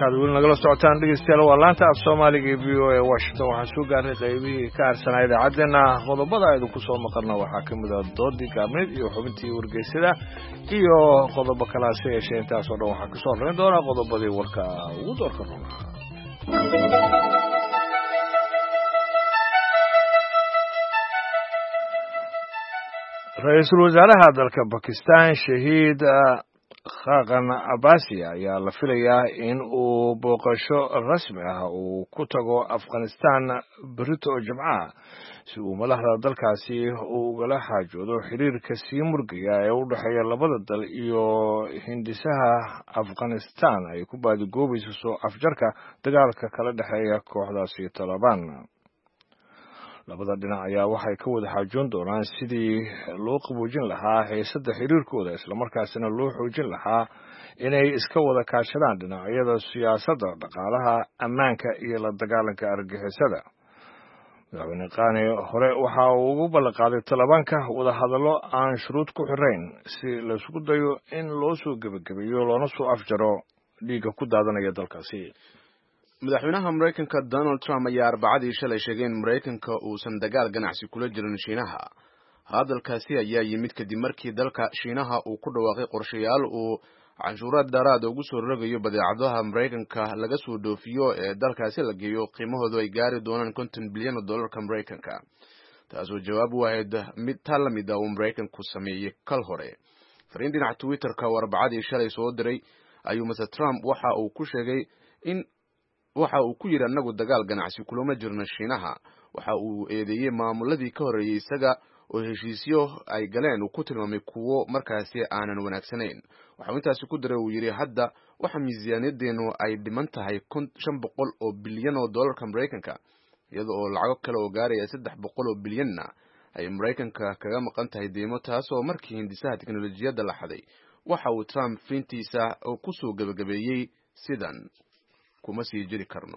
halkaad weli nagala socotaan dhegeystayaal waa laanta af soomaaliga ee v o a washington waxaan soo gaarnay qaybihii ka harsanaa idaacaddeenna qodobada aydu ku soo maqalna waxaa ka mid ah doodii gaabneed iyo xubintii wargeysada iyo qodobo kalaase yeeshee intaasoo dhan waxaa kasoo horrayn doonaa qodobadii warka ugu doorka roonaa ra-iisul wasaaraha dalka bakistan shahiid khaqan abasiya ayaa la filayaa in uu booqasho rasmi ah uu ku tago afghanistan berito oo jimcaha si uu madaxda dalkaasi uu ugala xaajoodo xiriirka sii murgaya ee u dhexeeya labada dal iyo hindisaha afghanistan ay ku baadigoobayso soo afjarka dagaalka kala dhexeeya kooxdaasi talabaan labada dhinac ayaa waxay ka wada xaajoon doonaan sidii loo qaboojin lahaa xiisadda xiriirkooda islamarkaasina loo xoojin lahaa inay iska wada kaashadaan dhinacyada siyaasadda dhaqaalaha ammaanka iyo la dagaalanka argagixisada madaxweyne qaani hore waxa uu ugu ballanqaaday talabaanka wadahadallo aan shuruud ku xirayn si laisugu dayo in loo soo gebagabeeyo loona soo afjaro dhiigga ku daadanaya dalkaasi madaxweynaha Mareykanka Donald Trump ayaa arbacadii shalay sheegay in Mareykanka uusan dagaal ganacsi kula jirin Shiinaha. Hadalkaasi ayaa yimid kadib markii dalka Shiinaha uu ku dhawaaqay qorshayaal uu canshuuraad dheeraad ugu soo rogayo badeecadaha Mareykanka laga soo dhoofiyo ee dalkaasi la geeyo qiimahoodu ay gaari doonaan konton bilyan oo dollarka Mareykanka. Taasoo jawaab u ahayd mid tal mid ah oo Mareykanku sameeyay kal hore. Fariin dhinaca Twitter-ka oo arbacadii shalay soo diray ayuu Mister Trump waxa uu ku sheegay in waxa uu ku yiri anagu dagaal ganacsi kulama jirno Shiinaha waxa uu eedeeyay maamuladii ka horeeyay isaga oo heshiisyo ay galeen uu ku tilmaamay kuwo markaasi aanan wanaagsanayn waxa intaas ku diray uu yiri hadda waxa miisaaniyadeenu ay dhiman tahay shan boqol oo bilyan oo dollarka Mareykanka iyadoo oo lacag kale oo gaaraya saddex boqol oo bilyanna ay Mareykanka kaga maqan tahay deemo taas oo markii hindisaha tiknoolajiyadda la xaday waxa uu Trump fintiisa oo ku soo gabagabeeyay sidan kuma sii jiri karno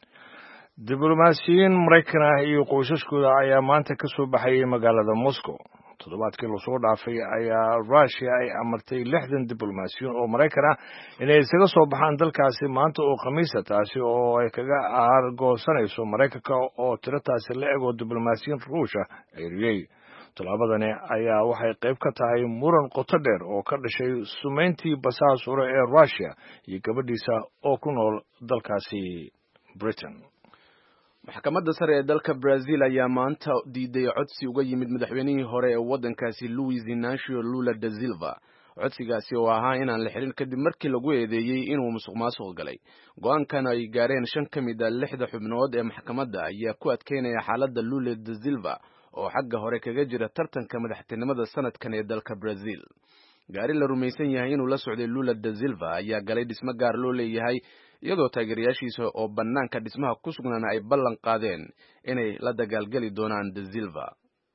diblomaasiyiin Mareykan ah iyo qoysaskooda ayaa maanta ka soo baxayay magaalada Moscow toddobaadkii la soo dhaafay ayaa Russia ay amartay lixdan diblomaasiyiin oo Mareykan ah inay isaga soo baxaan dalkaasi maanta oo khamiisa taasi oo ay kaga aargoosanayso Mareykanka oo tiradaasi la ego diblomaasiyiin Ruush ah ay talaabadani ayaa waxay qayb ka tahay muran qoto dheer oo ka dhashay sumeyntii basaasure ee Russia iyo gabadhiisa oo ku nool dalkaasi Britain. Maxkamadda sare ee dalka Brazil ayaa maanta diiday codsi uga yimid madaxweynihii hore ee waddankaasi Luiz Inácio Lula da Silva. codsigaasi oo ahaa inaan la xirin kadib markii lagu eedeeyay inuu musuqmaasuq galay. Go'aankan ay gaareen shan ka mid ah lixda xubnood ee maxkamadda ayaa ku adkeynaya xaaladda Lula da Silva oo xagga hore kaga jira tartanka madaxtinimada sanadkan ee dalka Brazil. Gaari la rumaysan yahay inuu la socday Lula da Silva ayaa galay dhismo gaar loo leeyahay iyadoo taageerayaashiisa oo bannaanka dhismaha ku sugnaan ay ballan qaadeen inay la dagaalgali doonaan da Silva.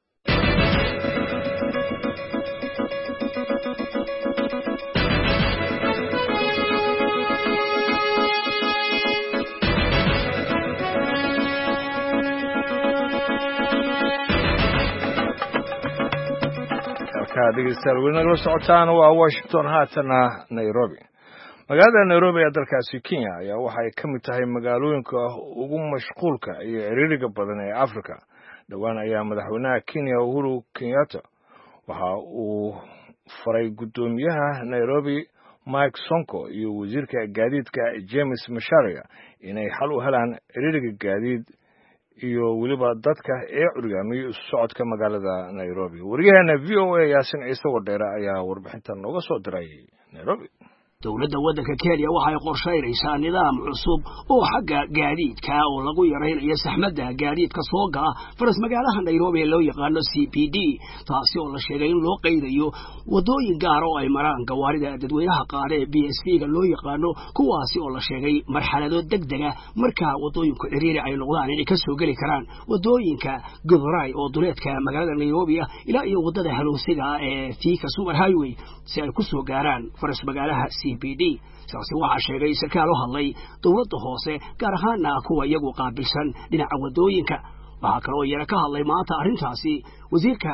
dhegeystayaal weli nagala socotaan waa Washington haatana Nairobi magaalada Nairobi ee dalkaasi Kenya ayaa waxay ka mid tahay magaalooyinka ugu mashquulka iyo ciriiriga badan ee Afrika dhawaan ayaa madaxweynaha Kenya Uhuru Kenyatta waxa uu faray gudoomiyaha Nairobi Mike Sonko iyo wasiirka gaadiidka James Macharia inay xal u helaan ciriiriga gaadiid iyo waliba dadka ee curyaamay socodka magaalada Nairobi. Wariyahana V O A Yaasin Ciise Wadheere ayaa warbixintan nooga soo diray Nairobi. dowladda waddanka Kenya waxay qorsheynaysaa nidaam cusub oo xagga gaadiidka oo lagu yareynayo saxmadda gaadiidka soo gala faras magaalaha Nairobi ee loo yaqaano C P D taasi oo la sheegay in loo qeydayo wadooyin gaar oo ay maraan gawaarida dadweynaha qaada ee B S P-ga loo yaqaano kuwaasi oo la sheegay marxalado degdega marka wadooyinku ciriiri ay noqdaan inay ka soo gali karaan wadooyinka Githurai oo duleedka magaalada Nairobi ah ilaa iyo wadada halowsiga ee Thika Super Highway si ay ku soo gaaraan faras magaalaha C P D saasi waxa sheegay sarkaal u hadlay dowladda hoose gaar ahaan kuwa iyagu qaabilsan dhinaca wadooyinka waxa kale oo yara ka hadlay maanta arrintaasi wasiirka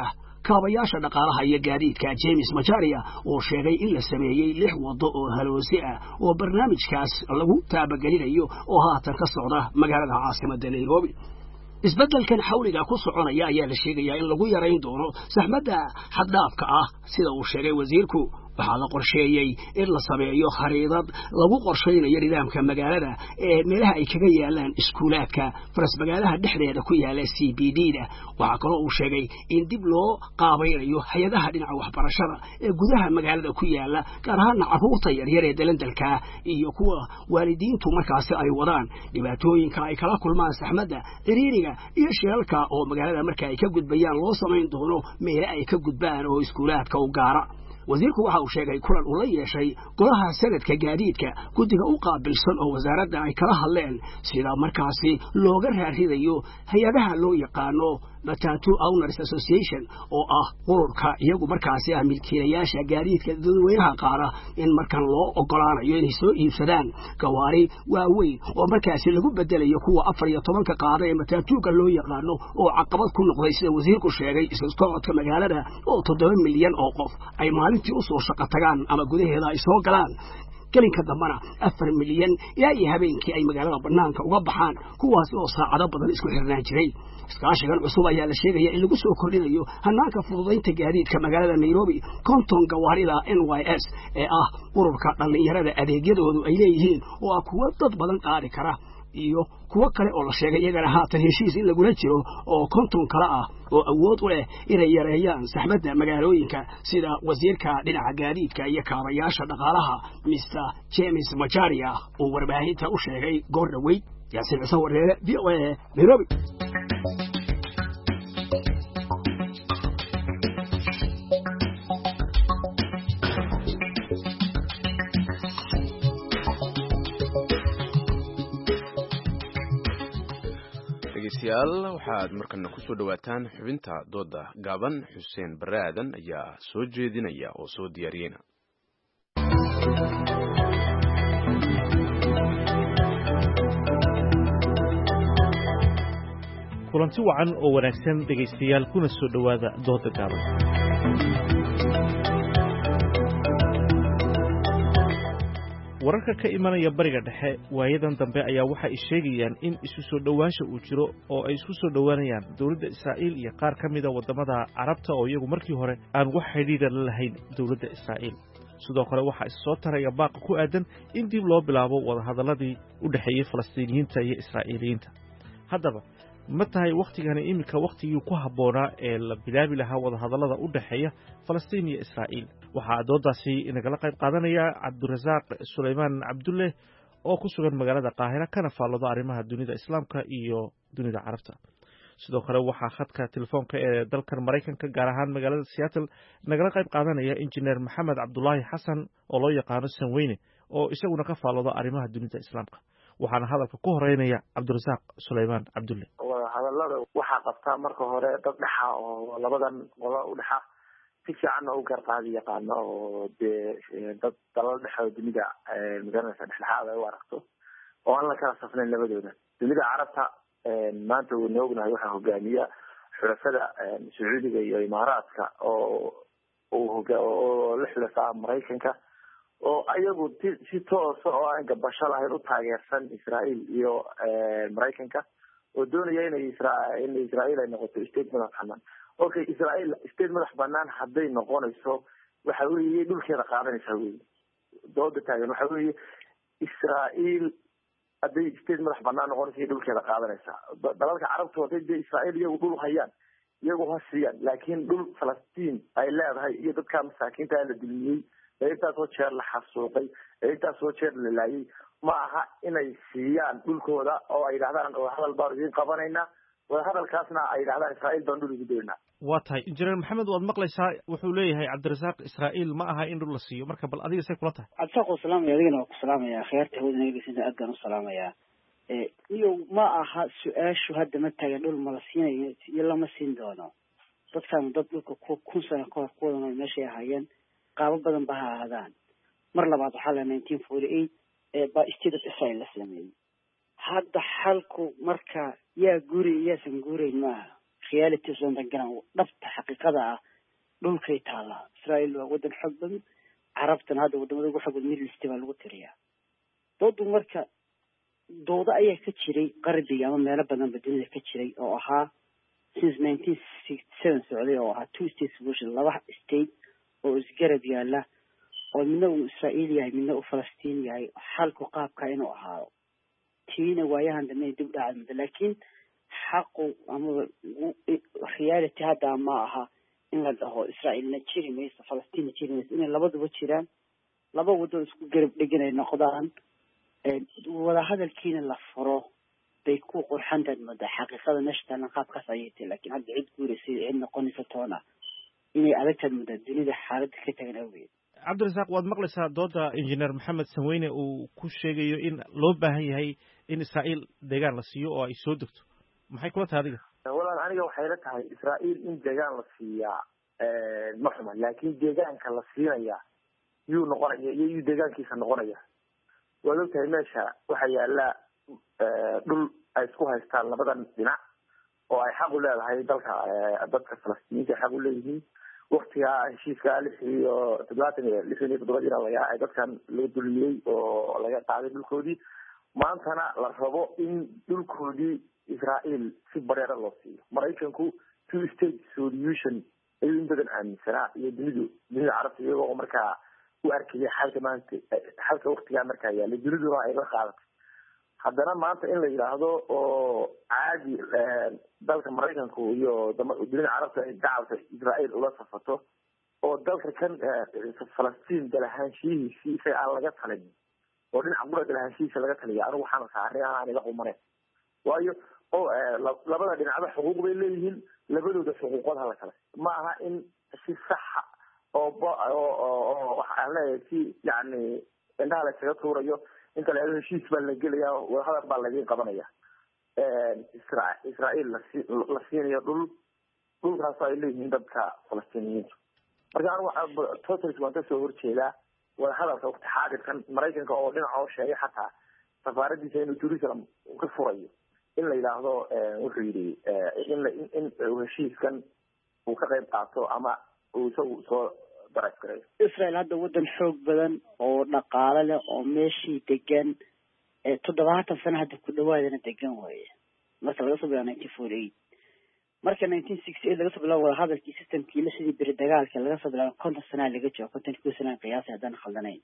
kaabayaasha dhaqaalaha iyo gaadiidka James Macharia oo sheegay in la sameeyay lix wado oo haloosi ah oo barnaamijkaas lagu taabagelinayo oo haatan ka socda magaalada caasimadda Nairobi. isbeddelkan xawliga ku soconaya ayaa la sheegayaa in lagu yareyn doono saxmadda xad-dhaafka ah sida uu sheegay wasiirku. waxaa la qorsheeyay in la sameeyo khariidad lagu qorsheynayo nidaamka magaalada ee meelaha ay kaga yaalaan iskuulaadka faras magaalaha dhexdeeda ku yaala C B D-da. waxaa kaloo uu sheegay in dib loo qaabaynayo hay-adaha dhinaca waxbarashada ee gudaha magaalada ku yaala gaar ahaan carruurta yaryar ee dalandalka iyo kuwa waalidiintu markaasi ay wadaan dhibaatooyinka ay kala kulmaan saxmadda ciriiriga iyo shilalka oo magaalada marka ay ka gudbayaan loo samayn doono meelo ay ka gudbaan oo iskuulaadka u gaara. wasiirku waxa uu sheegay kulan uu la yeeshay golaha sanadka gaadiidka guddiga u qaabilsan oo wasaaradda ay kala hadleen sida markaasi looga raaridayo hay-adaha loo yaqaano Matatu Owners Association oo ah ururka iyagu markaasi ah milkiilayaasha gaadiidka dadweynaha qaara in markan loo ogolaanayo inay soo iibsadaan gawaari waaweyn oo markaasi lagu bedelayo kuwa afar iyo tobanka qaada ee matatuga loo yaqaano oo caqabad ku noqday sida wasiirku sheegay isku socodka magaalada oo toddoba milyan oo qof ay maalintii u soo shaqo tagaan ama gudaheeda ay soo galaan gelinka dambana afar milyan ilaa iyo habeenkii ay magaalada banaanka uga baxaan kuwaas oo saacado badan isku xirnaan jiray. iskaashigan cusub ayaa la sheegaya in lagu soo kordhinayo hanaanka fududaynta gaadiidka magaalada Nairobi konton gawaarida N Y S ee ah ururka dhalinyarada adeegyadoodu ay leeyihiin oo ah kuwa dad badan qaadi kara iyo kuwa kale oo la sheegay iyagana haatan heshiis in lagula jiro oo konton kale ah oo awood u leh inay yareeyaan saxmadda magaalooyinka sida wasiirka dhinaca gaadiidka iyo kaabayaasha dhaqaalaha Mister James Macharia oo warbaahinta u sheegay goor dhaweyd. Yaasiin Ciise Wareere V O A Nairobi. waxaad markana ku soo dhawaataan xubinta dooda gaaban. Xuseen Barre Aadan ayaa soo jeedinaya oo soo diyaariyena. kulanti wacan oo wanaagsan dhegaystayaal kuna soo dhawaada dooda gaaban. wararka ka imanaya bariga dhexe waayadan dambe ayaa waxa ay sheegayaan in isu soo dhowaansha uu jiro oo ay isku soo dhowaanayaan dowladda Israa'iil iyo qaar ka mid ah wadamada Carabta oo iyagu markii hore aan wax xidhiidh la lahayn dowladda Israa'iil. sidoo kale waxa is soo taraya baaq ku aadan in dib loo bilaabo wada hadaladii u dhaxeeyay Falastiiniyiinta iyo Israa'iiliyiinta. haddaba ma tahay waqtigan imika waqtigii ku habboonaa ee la bilaabi lahaa wada hadallada u dhaxeeya Falastiin iyo Israa'iil? waxaa doodaasi inagala qayb qaadanaya Cabdirasaaq Suleymaan Cabdulle oo ku sugan magaalada Qaahira kana faallooda arrimaha dunida Islaamka iyo dunida Carabta. sidoo kale waxaa khadka telefoonka ee dalkan Mareykanka gaar ahaan magaalada Seattle nagala qayb qaadanaya injineer Maxamed Cabdullaahi Xasan oo loo yaqaano Sanweyne oo isaguna ka faallooda arrimaha dunida Islaamka. waxaana hadalka ku horeynaya Cabdirasaaq Suleymaan Cabdulle. hadallada waxaa qabtaa marka hore dad dhaxa oo labadan qolo u dhaxa si fiican u garqaadi yaqaano oo dee dad dalal dhexe oo dunida magaranaysa dhexdhexaad ay u aragto oo aan la kala safnayn labadooda. dunida carabta maanta waynu ognahay waxaa hogaamiya xulafada sacuudiga iyo imaaraadka oo oo la xulafa maraykanka oo ayagu si toosa oo aan gabasho lahayn u taageersan Israa'iil iyo maraykanka oo doonaya inay Israa'iil in Israa'iil ay noqoto state madax bannaan. okay Israa'iil state madax bannaan hadday noqonayso waxa weeye dhulkeeda qaadanaysa weeye dooda taagan waxa weeye Israa'iil hadday state madax bannaan noqonayso dhulkeeda qaadanaysa. dalalka carabtu hadday Israa'iil iyagu dhul hayaan iyagu hoosiyaan laakiin dhul Falastiin ay leedahay iyo dadka masaakiinta la dilmiyay intaasoo jeer la xasuuqay intaasoo jeer la laayay ma aha inay siiyaan dhulkooda oo ay yidhahdaan oo hadal baan idin qabanaynaa wada hadalkaasna ay yidhahdaan Israa'iil baan dhul ugu doonaa. waa tahay injineer Maxamed waad maqlaysaa wuxuu leeyahay Cabdirasaaq Israa'iil ma aha in dhul la siiyo marka bal adiga say kula tahay? Cabdirasaaq oo salaamaya adigana waa ku salaamaya khayarta hawada nagaysan aad baan u salaamaya. ee iyo ma aha su'aashu hadda ma taagan dhul ma la siinayo iyo lama siin doono. dadkan dad dhulka ku kun sano ka hor kuwadan meesha ay hayeen qaabo badan ba ha ahaadaan. mar labaad waxaa la nineteen forty-eight ee ba state of Israel la sameeyay. hadda xalku marka yaa guri iyaasan guurayn maaha reality zone garan dhabta xaqiiqada ah dhulkay taallaa israa'iil waa waddan xoog badan carabtana hadda wadamada ugu xoog badan middle east baa lagu tiriyaa doodu marka doodo ayaa ka jiray qarbiga ama meelo badanba dunida ka jiray oo ahaa since nineteen sixty seven socday oo ahaa two state solution laba state oo isgarab yaala oo midna uu israa'iil yahay midna uu falastiin yahay xalku qaabka inuu ahaado tiina waayahan dambe dib dhacay laakiin xaqu ama reality hadda ma aha in la dhaho israa'iilna jiri mayso falastiin jiri mayso inay labaduba jiraan laba waddo isku garab dhegan ay noqdaan wada hadalkiina la furo bay ku qurxantahay muddo xaqiiqada nashtan qaabkaas ayay tahay laakiin hadda cid guureysay cid noqonaysa toona inay adagtahay muddo dunida xaaladda ka tagan awgeed cabdirasaaq waad maqlaysaa dooda injineer maxamed sanweyne uu ku sheegayo in loo baahan yahay in israa'iil deegaan la siiyo oo ay soo degto maxay kula tahay adiga walaal aniga waxay la tahay israa'iil in deegaan la siiyaa ma xuma laakiin deegaanka la siinaya yuu noqonaya iyo yuu deegaankiisa noqonaya waad ogtahay meesha waxaa yaala dhul ay isku haystaan labadan dhinac oo ay xaq u leedahay dalka dadka falastiiniinta ay xaq u leeyihiin waktigaa heshiiska lix iyo toddobaatan iyo lixdan iyo toddoba jira laga ay dadkan laga dulmiyey oo laga qaaday dhulkoodii maantana la rabo in dhulkoodii israa'iil si bareera loo siiyo maraykanku two state solution ayuu in badan aaminsanaa iyo dunidu dunida carabta iyagoo markaa u arkaya xalka maanta xalka waktigaa markaa yaallay duniduna ay la qaadatay haddana maanta in la yidhaahdo oo caadi dalka maraykanku iyo dunida carabta ay dacwata israa'iil ula safato oo dalka kan falastiin dalahaanshiyihiisii isaga aan laga talin oo dhinaca gura dalahaanshihiisa laga taliya anigu waxaan saarnay aan ila qumaneyn waayo oo labada dhinacba xuquuq bay leeyihiin labadooda xuquuqood hala kale ma aha in si saxa oo oo waxaan leeyahay si yani indhaha la isaga tuurayo inta la yidhahdo heshiis baa la gelaya wadahadal baa laga qabanaya isra israa'iil la siinayo dhul dhulkaas ay leeyihiin dadka falastiiniyiintu marka anigu waxaa totally waan kasoo horjeedaa wadahadalka waqti xaadirkan maraykanka oo dhinaca oo sheegay xataa safaaradiisa inuu jerusalem ka furayo in la yidhaahdo wuxuu yidhi in in heshiiskan uu ka qayb qaato ama uu isagu soo israel hadda waddan xoog badan oo dhaqaale leh oo meeshii degan toddobaatan sano hadda ku dhawaadana degan waaye marka laga soo bilaabo nineteen forty eight marka nineteen sixty eight laga soo bilaabo wadahadalkii systemkii la sidii beri dagaalka laga soo bilaabo konton sanaa laga joogo konton kuwa sanaa qiyaasay haddaan khaldanayn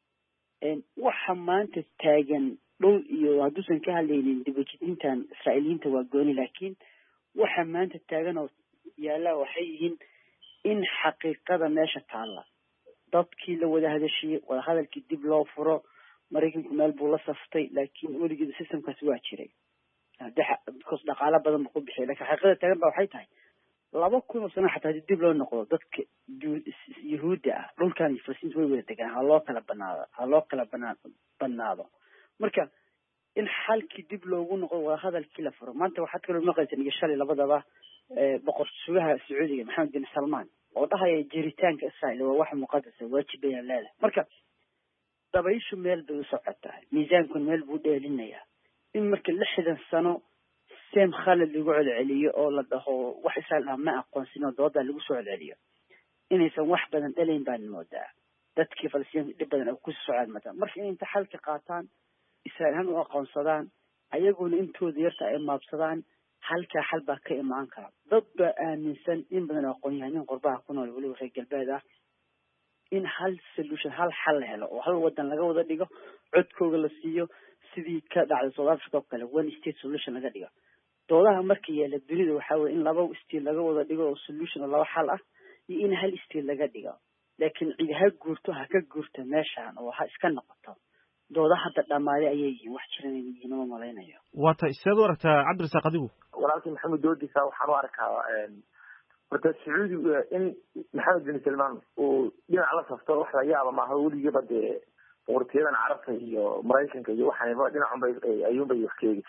waxa maanta taagan dhul iyo hadduusan ka hadlaynin dibajidintan israa'iiliyiinta waa gooni laakiin waxa maanta taagan oo yaalla waxay yihiin in xaqiiqada meesha taalla dadkii la wada hadashiyey wada hadalkii dib loo furo maraykanku meel buu la saftay laakiin weligeeda systemkaasi waa jiray because dhaqaalo badan buu ku bixiyay lakin xaqiiqada taagan ba waxay tahay laba kun oo sano xataa hadii dib loo noqdo dadka yuhuudda ah dhulkan iyo falastiinta way wada degaan ha loo kala banaado ha loo kala banaa banaado marka in xalkii dib loogu noqdo wada hadalkii la furo maanta waxaad kaloo maqlaysan iyo shalay labadaba boqor sugaha sacuudiga maxamed bin salmaan oo dhahaya jiritaanka israa'iil waa wax muqadasa waajib ayaan leedahay marka dabayshu meel bay u socotaa miisaankun meel buu dheelinayaa in marka lixdan sano seem khalad lagu celceliyo oo la dhaho wax israa'iil ah ma aqoonsin oo dooda lagu soo celceliyo inaysan wax badan dhalayn baan moodaa dadkii falastiinta dhib badan ay ku socdaan mataa marka inay inta xalka qaataan israa'iil han u aqoonsadaan ayaguna intooda yarta ay maabsadaan halkaa xal baa ka imaan kara dad baa aaminsan in badan aqoon-yahanin qurbaha ku nool weliba reer galbeed ah in hal solution hal xal la helo oo hal wadan laga wada dhigo codkooga la siiyo sidii ka dhacday South Africa oo kale one state solution laga dhigo doodaha markii yeela dunida waxaa weeye in laba state laga wada dhigo oo solution oo laba xal ah iyo in hal state laga dhigo laakiin cid ha guurto ha ka guurto meeshaan oo ha iska noqoto doodaha hadda dhamaaday ayay yihiin wax jiran yihiin oo malaynayo waa ta isaad u aragtaa cabdirasaaq adigu walaalkii maxamed doodiisa waxaan u arkaa horta sacuudi in maxamed bin salmaan uu dhinac la safto wax la yaaba maaha weligaba dee boqortooyadan carabta iyo maraykanka iyo waxaanba dhinacunbay ayuunbay wax ka eegi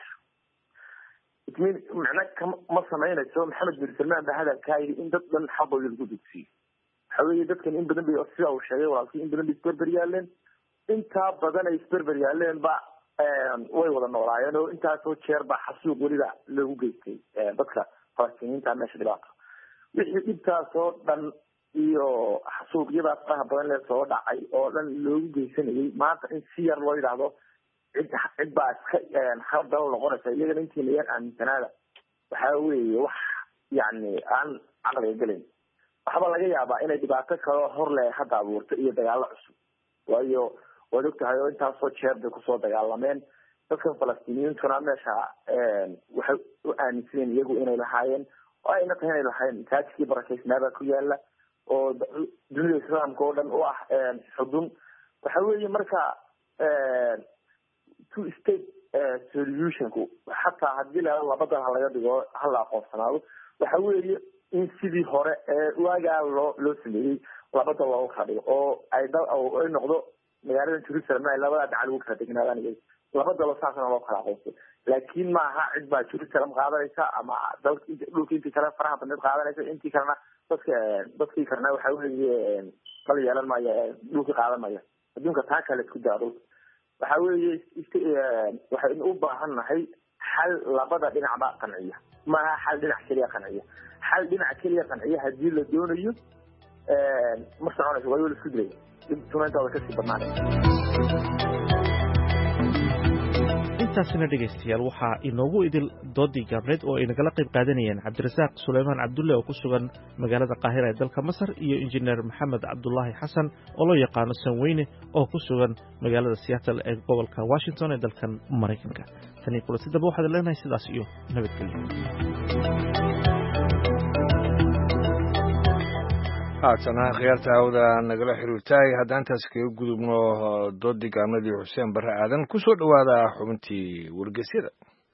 itmiin macna ma samaynayso maxamed bin salmaan baa hadalkaa yidhi in dad dhan xabooda lagu dugsiyo waxa weeye dadkan in badan bay sida uu sheegay walaalkii in badan bay isberber yaaleen intaa badan ay isberber yaaleen ba way wada noolaayeen oo intaasoo jeer baa xasuuq weliba loogu geystay dadka falastiiniinta meesha dhibaata wixii dhibtaasoo dhan iyo xasuuqyadaas faraha badan lee soo dhacay oo dhan loogu geysanayay maanta in si yar loo yidhaahdo cid cid baa iska khaldalo noqonaysa iyagana intii la yar aaminsanaada waxaa weeye wax yani aan caqliga gelayn waxba laga yaabaa inay dhibaato kaloo hor le hadda abuurto iyo dagaalo cusub waayo waad og tahay oo intaasoo jeer bay kusoo dagaalameen dadkan falastiiniyiintuna meesha waxay u aaminsaneen iyagu inay lahaayeen oo ayna tahay inay lahaayeen masaajidkii barakeysnaabaa ku yaala oo dunida islaamka oo dhan u ah xudun waxa weeye marka two state solutionku xataa haddii la laba dal ha laga dhigo hala aqoonsanaado waxa weeye in sidii hore waagaa loo loo sameeyey laba dal loogu kala dhigo oo ay ay noqdo magaalada jerusalem ay labada dhacal ugu kala degnaadaan iyaga laba dalo saasna loo kala aqoonso laakiin maaha cid baa jerusalem qaadanaysa ama dalka dhulka intii kale faraha badneed qaadanaysa intii kalena dadka dadkii kalena waxa weeye kala yeelan maya dhulkii qaadan maya adduunka taa kale isku daa dhulka waxa weeye waxaynu u baahan nahay xal labada dhinacba qanciya maaha xal dhinac keliya qanciya xal dhinac keliya qanciya haddii la doonayo ma soconayso waayo la isku dilaya tumeentooda kasii badnaanay intaasina dhegaystayaal waxaa inoogu idil doodii gaabneed oo ay nagala qayb qaadanayeen cabdirasaaq suleymaan cabdulle oo ku sugan magaalada qaahira ee dalka masar iyo injineer maxamed cabdulaahi xasan oo loo yaqaano sanweyne oo ku sugan magaalada seattle ee gobolka washington ee dalkan maraykanka tanii kulasi dambe waxaad leenahay sidaas iyo nabadgelyo haatana khiyaarta hawda nagala xiriirtaay haddaan intaas kaga gudubno doodii gaabnadii xuseen barre aadan ku soo dhowaada xubintii wargeysyada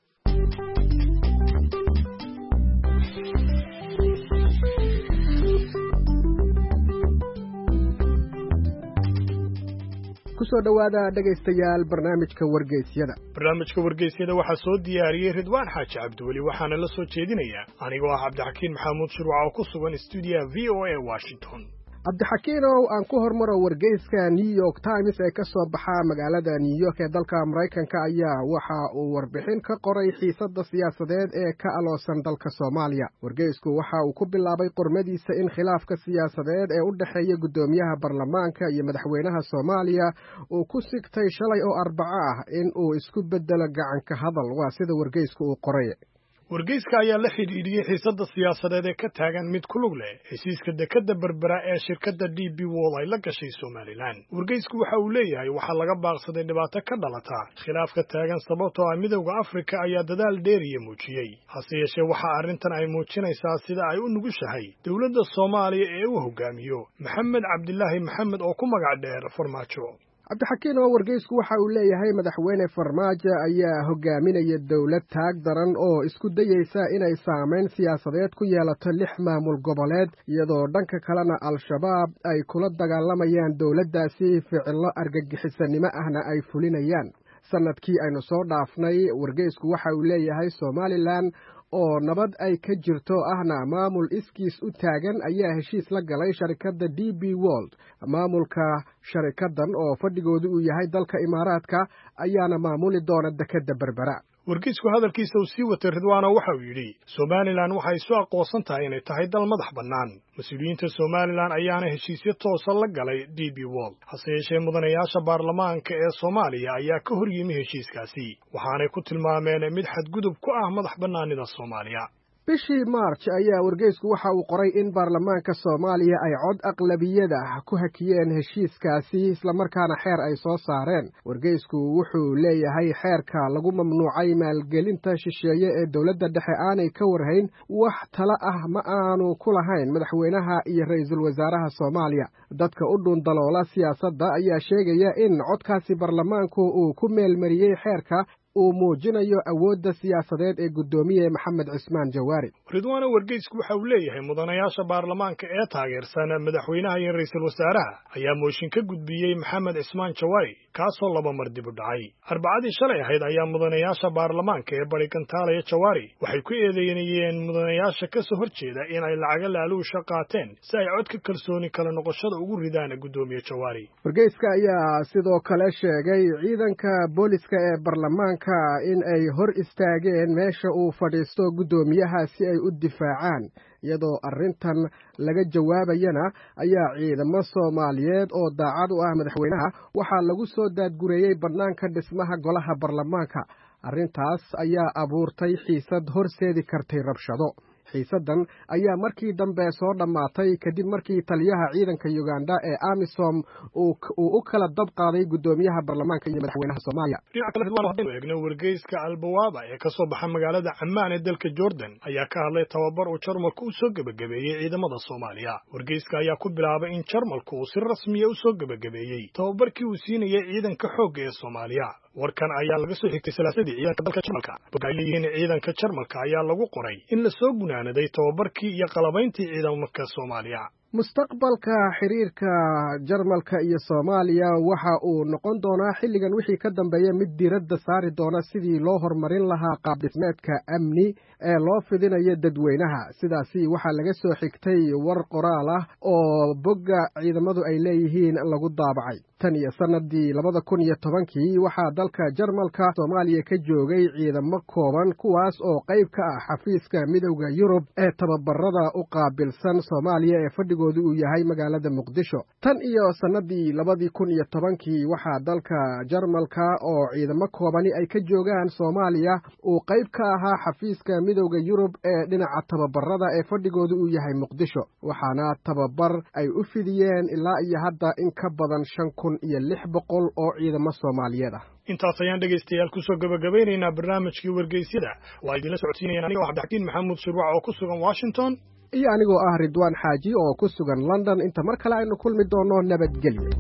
kusoo dhowaada dhegaystayaal barnaamijka wargeysyada barnaamijka wargeysyada waxaa soo diyaariyey ridwaan xaaji cabdiweli waxaana la soo jeedinayaa anigoo ah cabdixakiin maxamuud shirwac oo ku sugan stuudiyaha v o a washington cabdixakiinow aan ku hormaro wargeyska new york times ee ka soo baxa magaalada new york ee dalka maraykanka ayaa waxa uu warbixin ka qoray xiisadda siyaasadeed ee ka aloosan dalka soomaaliya wargeysku waxa uu ku bilaabay qormadiisa in khilaafka siyaasadeed ee u dhexeeya guddoomiyaha baarlamaanka iyo madaxweynaha soomaaliya uu ku sigtay shalay oo arbaco ah in uu isku beddelo gacanka hadal waa sida wargeysku uu qoray wargeyska ayaa la xidhiidhiyey xiisadda siyaasadeed ee ka taagan mid ku lug leh heshiiska dekadda berbera ee shirkadda d b wol ay la gashay somalilan wargeysku waxa uu leeyahay waxaa laga baaqsaday dhibaato ka dhalata khilaafka taagan sababtoo ah midowda afrika ayaa dadaal dheeriya muujiyey hase yeeshee waxaa arrintan ay muujinaysaa sida ay u nugushahay dowladda soomaaliya ee uu hogaamiyo maxamed cabdilaahi maxamed oo ku magac dheer farmaajo cabdixakiin oo wargeysku waxa uu leeyahay madaxweyne farmaajo ayaa hogaaminaya dowlad taag daran oo isku dayeysa inay saamayn siyaasadeed ku yeelato lix maamul goboleed iyadoo dhanka kalena al-shabaab ay kula dagaalamayaan dowladdaasi ficillo argagixisanimo ahna ay fulinayaan sannadkii aynu soo dhaafnay wargeysku waxa uu leeyahay somalilan oo nabad ay ka jirto ahna maamul iskiis u taagan ayaa heshiis la galay sharikadda d b wold maamulka sharikaddan oo fadhigoodu uu yahay dalka imaaraadka ayaana maamuli doona dekedda berbera wargeysku hadalkiisa uu sii watay ridwaano waxa uu yidhi somalilan waxay isu aqoonsan tahay inay tahay dal madax bannaan mas-uuliyiinta somalilan ayaana heshiisyo toosa la galay d b wold hase yeeshee mudanayaasha baarlamaanka ee soomaaliya ayaa ka hor yimi heshiiskaasi waxaanay ku tilmaameen mid xadgudub ku ah madax bannaanida soomaaliya bishii march ayaa wargeysku waxa uu qoray in baarlamaanka soomaaliya ay cod aqlabiyada ku hakiyeen heshiiskaasi islamarkaana xeer ay soo saareen wargeysku wuxuu leeyahay xeerka lagu mamnuucay maalgelinta shisheeye ee dowladda dhexe aanay ka warhayn wax tala ah ma aanu ku lahayn madaxweynaha iyo ra-iisul wasaaraha soomaaliya dadka u dhuundaloola siyaasadda ayaa sheegaya in codkaasi baarlamaanku uu ku meelmariyey xeerka uu muujinayo awoodda siyaasadeed ee guddoomiye maxamed cismaan jawaari ridwaano wargeysku waxa uu leeyahay mudanayaasha baarlamaanka ee taageersan madaxweynaha iyo ra-iisul wasaaraha ayaa mooshin ka gudbiyey maxamed cismaan jawaari kaasoo laba mar dib u dhacay arbacadii shalay ahayd ayaa mudanayaasha baarlamaanka ee bari gantaalaya jawaari waxay ku eedeynayeen mudanayaasha ka soo hor jeeda in ay lacaga laaluusha qaateen si ay codka kalsooni kala noqoshada ugu ridaan guddoomiye jawaari wargeyska ayaa sidoo kale sheegay ciidanka booliska ee baarlamaanka maraykanka in ay hor istaageen meesha uu fadhiisto guddoomiyaha si ay u difaacaan iyadoo arrintan laga jawaabayana ayaa ciidamo soomaaliyeed oo daacad u ah madaxweynaha waxaa lagu soo daadgureeyey bannaanka dhismaha golaha baarlamaanka arrintaas ayaa abuurtay xiisad horseedi kartay rabshado xiisaddan ayaa markii dambe soo dhammaatay kadib markii taliyaha ciidanka Uganda ee AMISOM uu u kala dab qaaday guddoomiyaha baarlamaanka iyo madaxweynaha Soomaaliya. dhinaca kale waxaan eegnay wargeyska Al-Bawaaba ee ka soo baxa magaalada Ammaan ee dalka Jordan ayaa ka hadlay tababar uu Jarmalku u soo gabagabeeyay ciidamada Soomaaliya. Wargeyska ayaa ku bilaabay in Jarmalku uu si rasmi ah u soo gabagabeeyay tababarkii uu siinayay ciidanka xoogga ee Soomaaliya. warkan ayaa laga soo xigtay salaasadii ciidanka dalka Jarmalka. Bogaayeen ciidanka Jarmalka ayaa lagu qoray in la soo gunaanaday tababarkii iyo qalabayntii ciidanka Soomaaliya. mustaqbalka xiriirka Jarmalka iyo Soomaaliya waxa uu noqon doonaa xilligan wixii ka dambeeya mid diiradda saari doona sidii loo horumarin lahaa qaab dhismeedka amni ee loo fidinayo dadweynaha. sidaasi waxaa laga soo xigtay war qoraal ah oo bogga ciidamadu ay leeyihiin lagu daabacay. tan iyo sanadii labada kun iyo tobankii waxaa dalka Jarmalka Soomaaliya ka joogay ciidamo kooban kuwaas oo qayb ka ah xafiiska midowga Yurub ee tababarada u qaabilsan Soomaaliya ee fadhigoodu uu yahay magaalada Muqdisho. tan iyo sanadii labada kun iyo tobankii waxaa dalka Jarmalka oo ciidamo koobani ay ka joogaan Soomaaliya uu qayb ka ahaa xafiiska midowga Yurub ee dhinaca tababarada ee fadhigoodu uu yahay Muqdisho. waxaana tababar ay u fidiyeen ilaa iyo hadda in ka badan shan kun iyo lix boqol oo ciidamo Soomaaliyeed ah. intaas ayaan dhegeystayaal ku soo gabagabaynaynaa barnaamijkii wargeysyada. waa idinla socodsiinayaan aniga Cabdixakiin Maxamuud Shirwac oo ku sugan Washington iyo anigoo ah Ridwaan Xaaji oo ku sugan London. inta mar kale aynu kulmi doono nabadgelyo.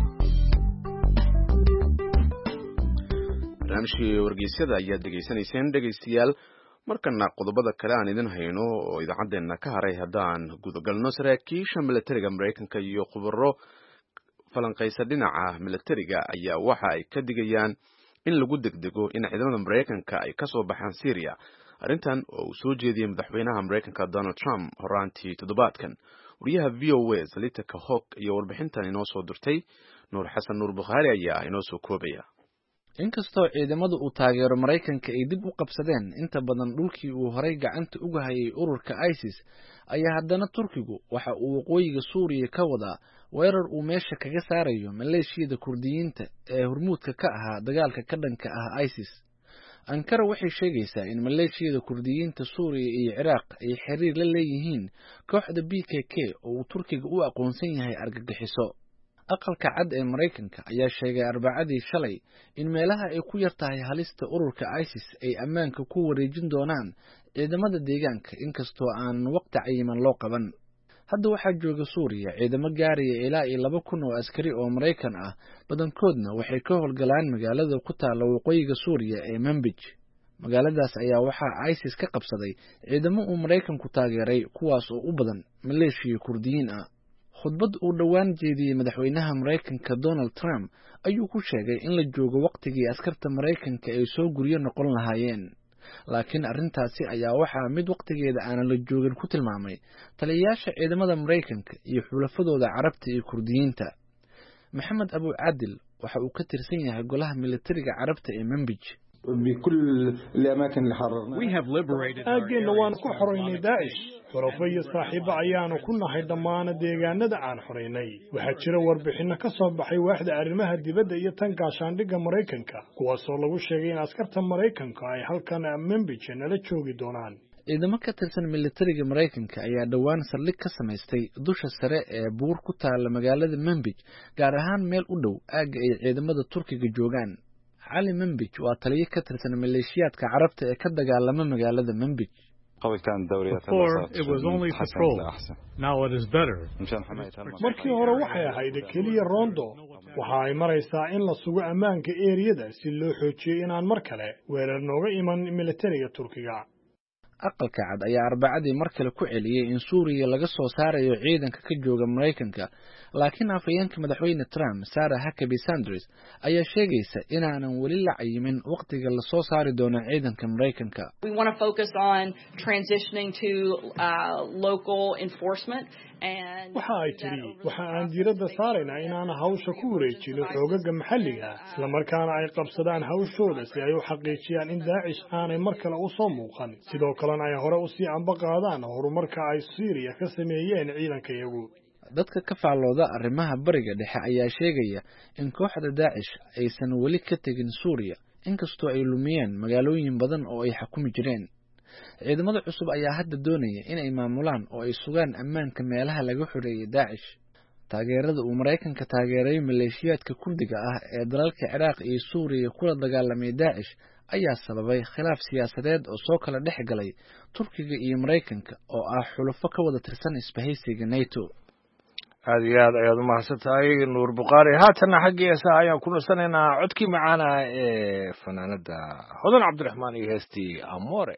barnaamijkii wargeysyada ayaad degeysanayseen dhegeystayaal. markana qodobada kale aan idin hayno oo idaacadeena ka haray haddaan gudagalno saraakiisha militariga Mareykanka iyo khubaro falanqaysa dhinaca militariga ayaa waxa ay ka digayaan in lagu degdego in ciidamada Mareykanka ay ka soo baxaan Syria. arrintan oo uu soo jeediyay madaxweynaha Mareykanka Donald Trump horaantii toddobaadkan. wariyaha V O A Salita Kahok iyo warbixintan inoo soo dirtay Nuur Xasan Nuur Bukhari ayaa inoo soo koobaya. inkastoo ciidamadu uu taageero Mareykanka ay dib u qabsadeen inta badan dhulkii uu horay gacanta uga hayay ururka ISIS ayaa haddana Turkigu waxa uu waqooyiga Suuriya ka wadaa weerar uu meesha kaga saarayo maleeshiyada Kurdiyiinta ee hormuudka ka ahaa dagaalka ka dhanka ah ISIS. Ankara waxay sheegaysaa in maleeshiyada Kurdiyiinta Suuriya iyo Ciraaq ay xiriir la leeyihiin kooxda B K K oo uu Turkiga u aqoonsan yahay argagixiso. aqalka cad ee Mareykanka ayaa sheegay Arbacadii shalay in meelaha ay ku yartahay halista ururka ISIS ay ammaanka ku wareejin doonaan ciidamada deegaanka inkastoo aan waqti cayiman loo qaban. hadda waxaa jooga Suuriya ciidamo gaaraya ilaa iyo laba kun oo askari oo Mareykan ah, badankoodna waxay ka howlgalaan magaalada ku taala waqooyiga Suuriya ee Manbij. magaaladaas ayaa waxaa ISIS ka qabsaday ciidamo uu Mareykanku taageeray kuwaas oo u badan maleeshiya Kurdiyiin ah. khudbad uu dhowaan jeediyay madaxweynaha Mareykanka Donald Trump ayuu ku sheegay in la joogo waqtigii askarta Mareykanka ay soo guryo noqon lahaayeen. laakiin arrintaasi ayaa waxaa mid waqtigeeda aan la joogin ku tilmaamay taliyayaasha ciidamada Mareykanka iyo xulafadooda Carabta iyo Kurdiyiinta. Maxamed Abu Cadil waxa uu ka tirsan yahay golaha militariga Carabta ee Manbij. بكل الأماكن اللي حررناها. aageenna waan ku xoreynay Daesh. xulafo iyo saaxiibo ayaanu ku nahay dhammaan deegaanada aan xoreynay. waxaa jira warbixino ka soo baxay waaxda arrimaha dibadda iyo tan gaashaandhigga Mareykanka kuwaasoo lagu sheegay in askarta Mareykanka ay halkan Manbij nala joogi doonaan. ciidamo ka tirsan militariga Mareykanka ayaa dhowaan saldhig ka samaystay dusha sare ee buur ku taala magaalada Manbij, gaar ahaan meel u dhow aagga ay ciidamada Turkiga joogaan. Ali Manbij waa taliye ka tirsan maleeshiyaadka Carabta ee ka dagaalama magaalada Manbij. markii hore waxay ahayd keliya roondo. waxa ay maraysaa in la sugo ammaanka eeriyada si loo xoojiyo inaan mar kale weerar nooga iman militariga Turkiga. aqalka cad ayaa arbacadii mar kale ku celiyey in suuriya laga soo saarayo ciidanka ka jooga maraykanka laakiin afhayeenka madaxweyne trump sarah huckabee sanders ayaa sheegaysa inaanan weli la cayimin waqtiga lasoo saari doono ciidanka maraykanka waxa ay tidhi waxa aan diiradda saaraynaa inaan hawsha ku wareejino xoogaga maxalliga ah islamarkaana ay qabsadaan hawshooda si ay u xaqiijiyaan in daacish aanay mar kale u soo muuqan sidoo kalena ay hore usii amba qaadaan horumarka ay Syria ka sameeyeen ciidanka iyagu dadka ka faallooda arrimaha bariga dhexe ayaa sheegaya in kooxda daacish aysan weli ka tegin Suuriya inkastoo ay lumiyeen magaalooyin badan oo ay xukumi jireen ciidamada cusub ayaa hadda doonaya in ay maamulaan oo ay sugaan ammaanka meelaha laga xoreeyay daacish taageerada uu maraykanka taageeray maleeshiyaadka kurdiga ah ee dalalka Ciraaq iyo Suuriya kula dagaalamay daacish ayaa sababay khilaaf siyaasadeed oo soo kala dhex galay Turkiga iyo Maraykanka oo ah xulufo ka wada tirsan isbahaysiga NATO aad iyo aad ayaad u mahadsantahay nuur buqaari haatana xaggiisa ayaan ku nusanaynaa codkii macaana ee fanaanada hodan cabdiraxmaan iyo heestii Amore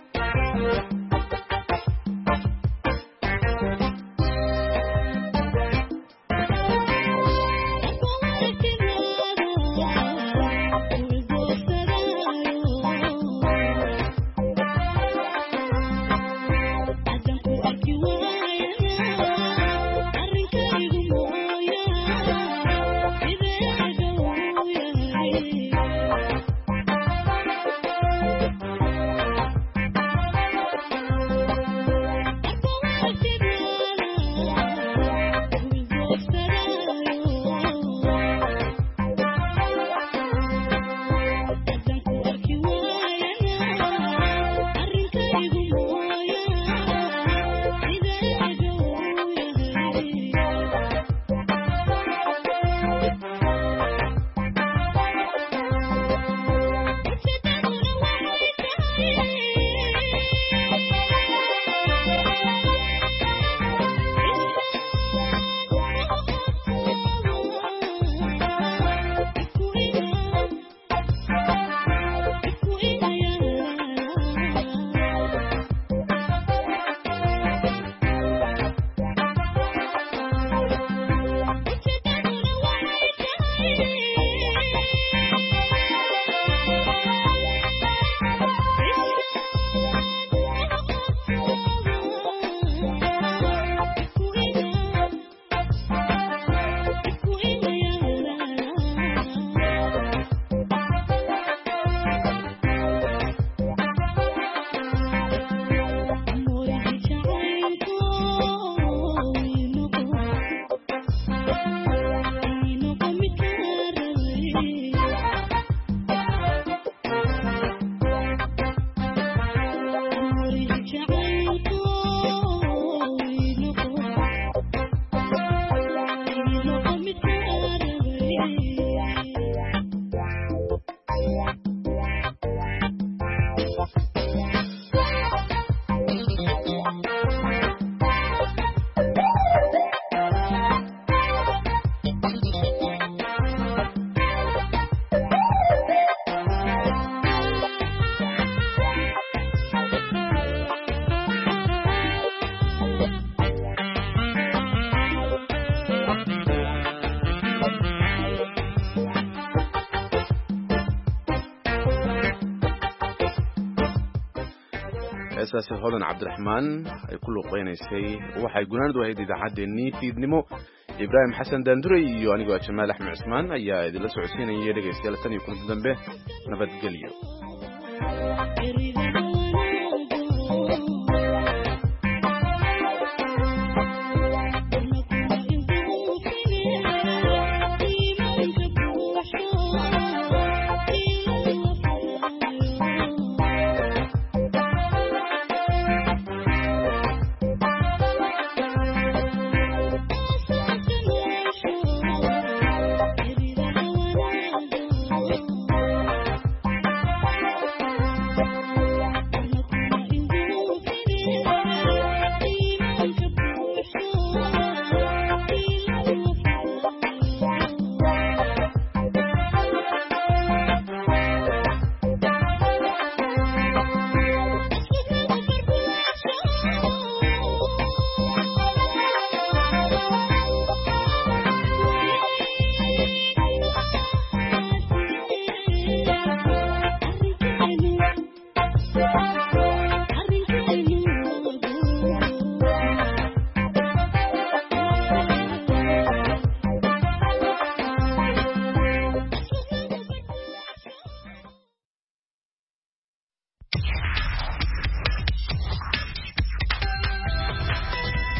heesaasi hodan cabdiraxmaan ay ku luuqeynaysay waxay gunaanadu ahayd idaacaddeenii fiidnimo ibraahim xasan daanduray iyo anigoo jamaal axmed cismaan ayaa idinla socodsiinayay dhegaystayaal tan iyo kulanti dambe nabadgelyo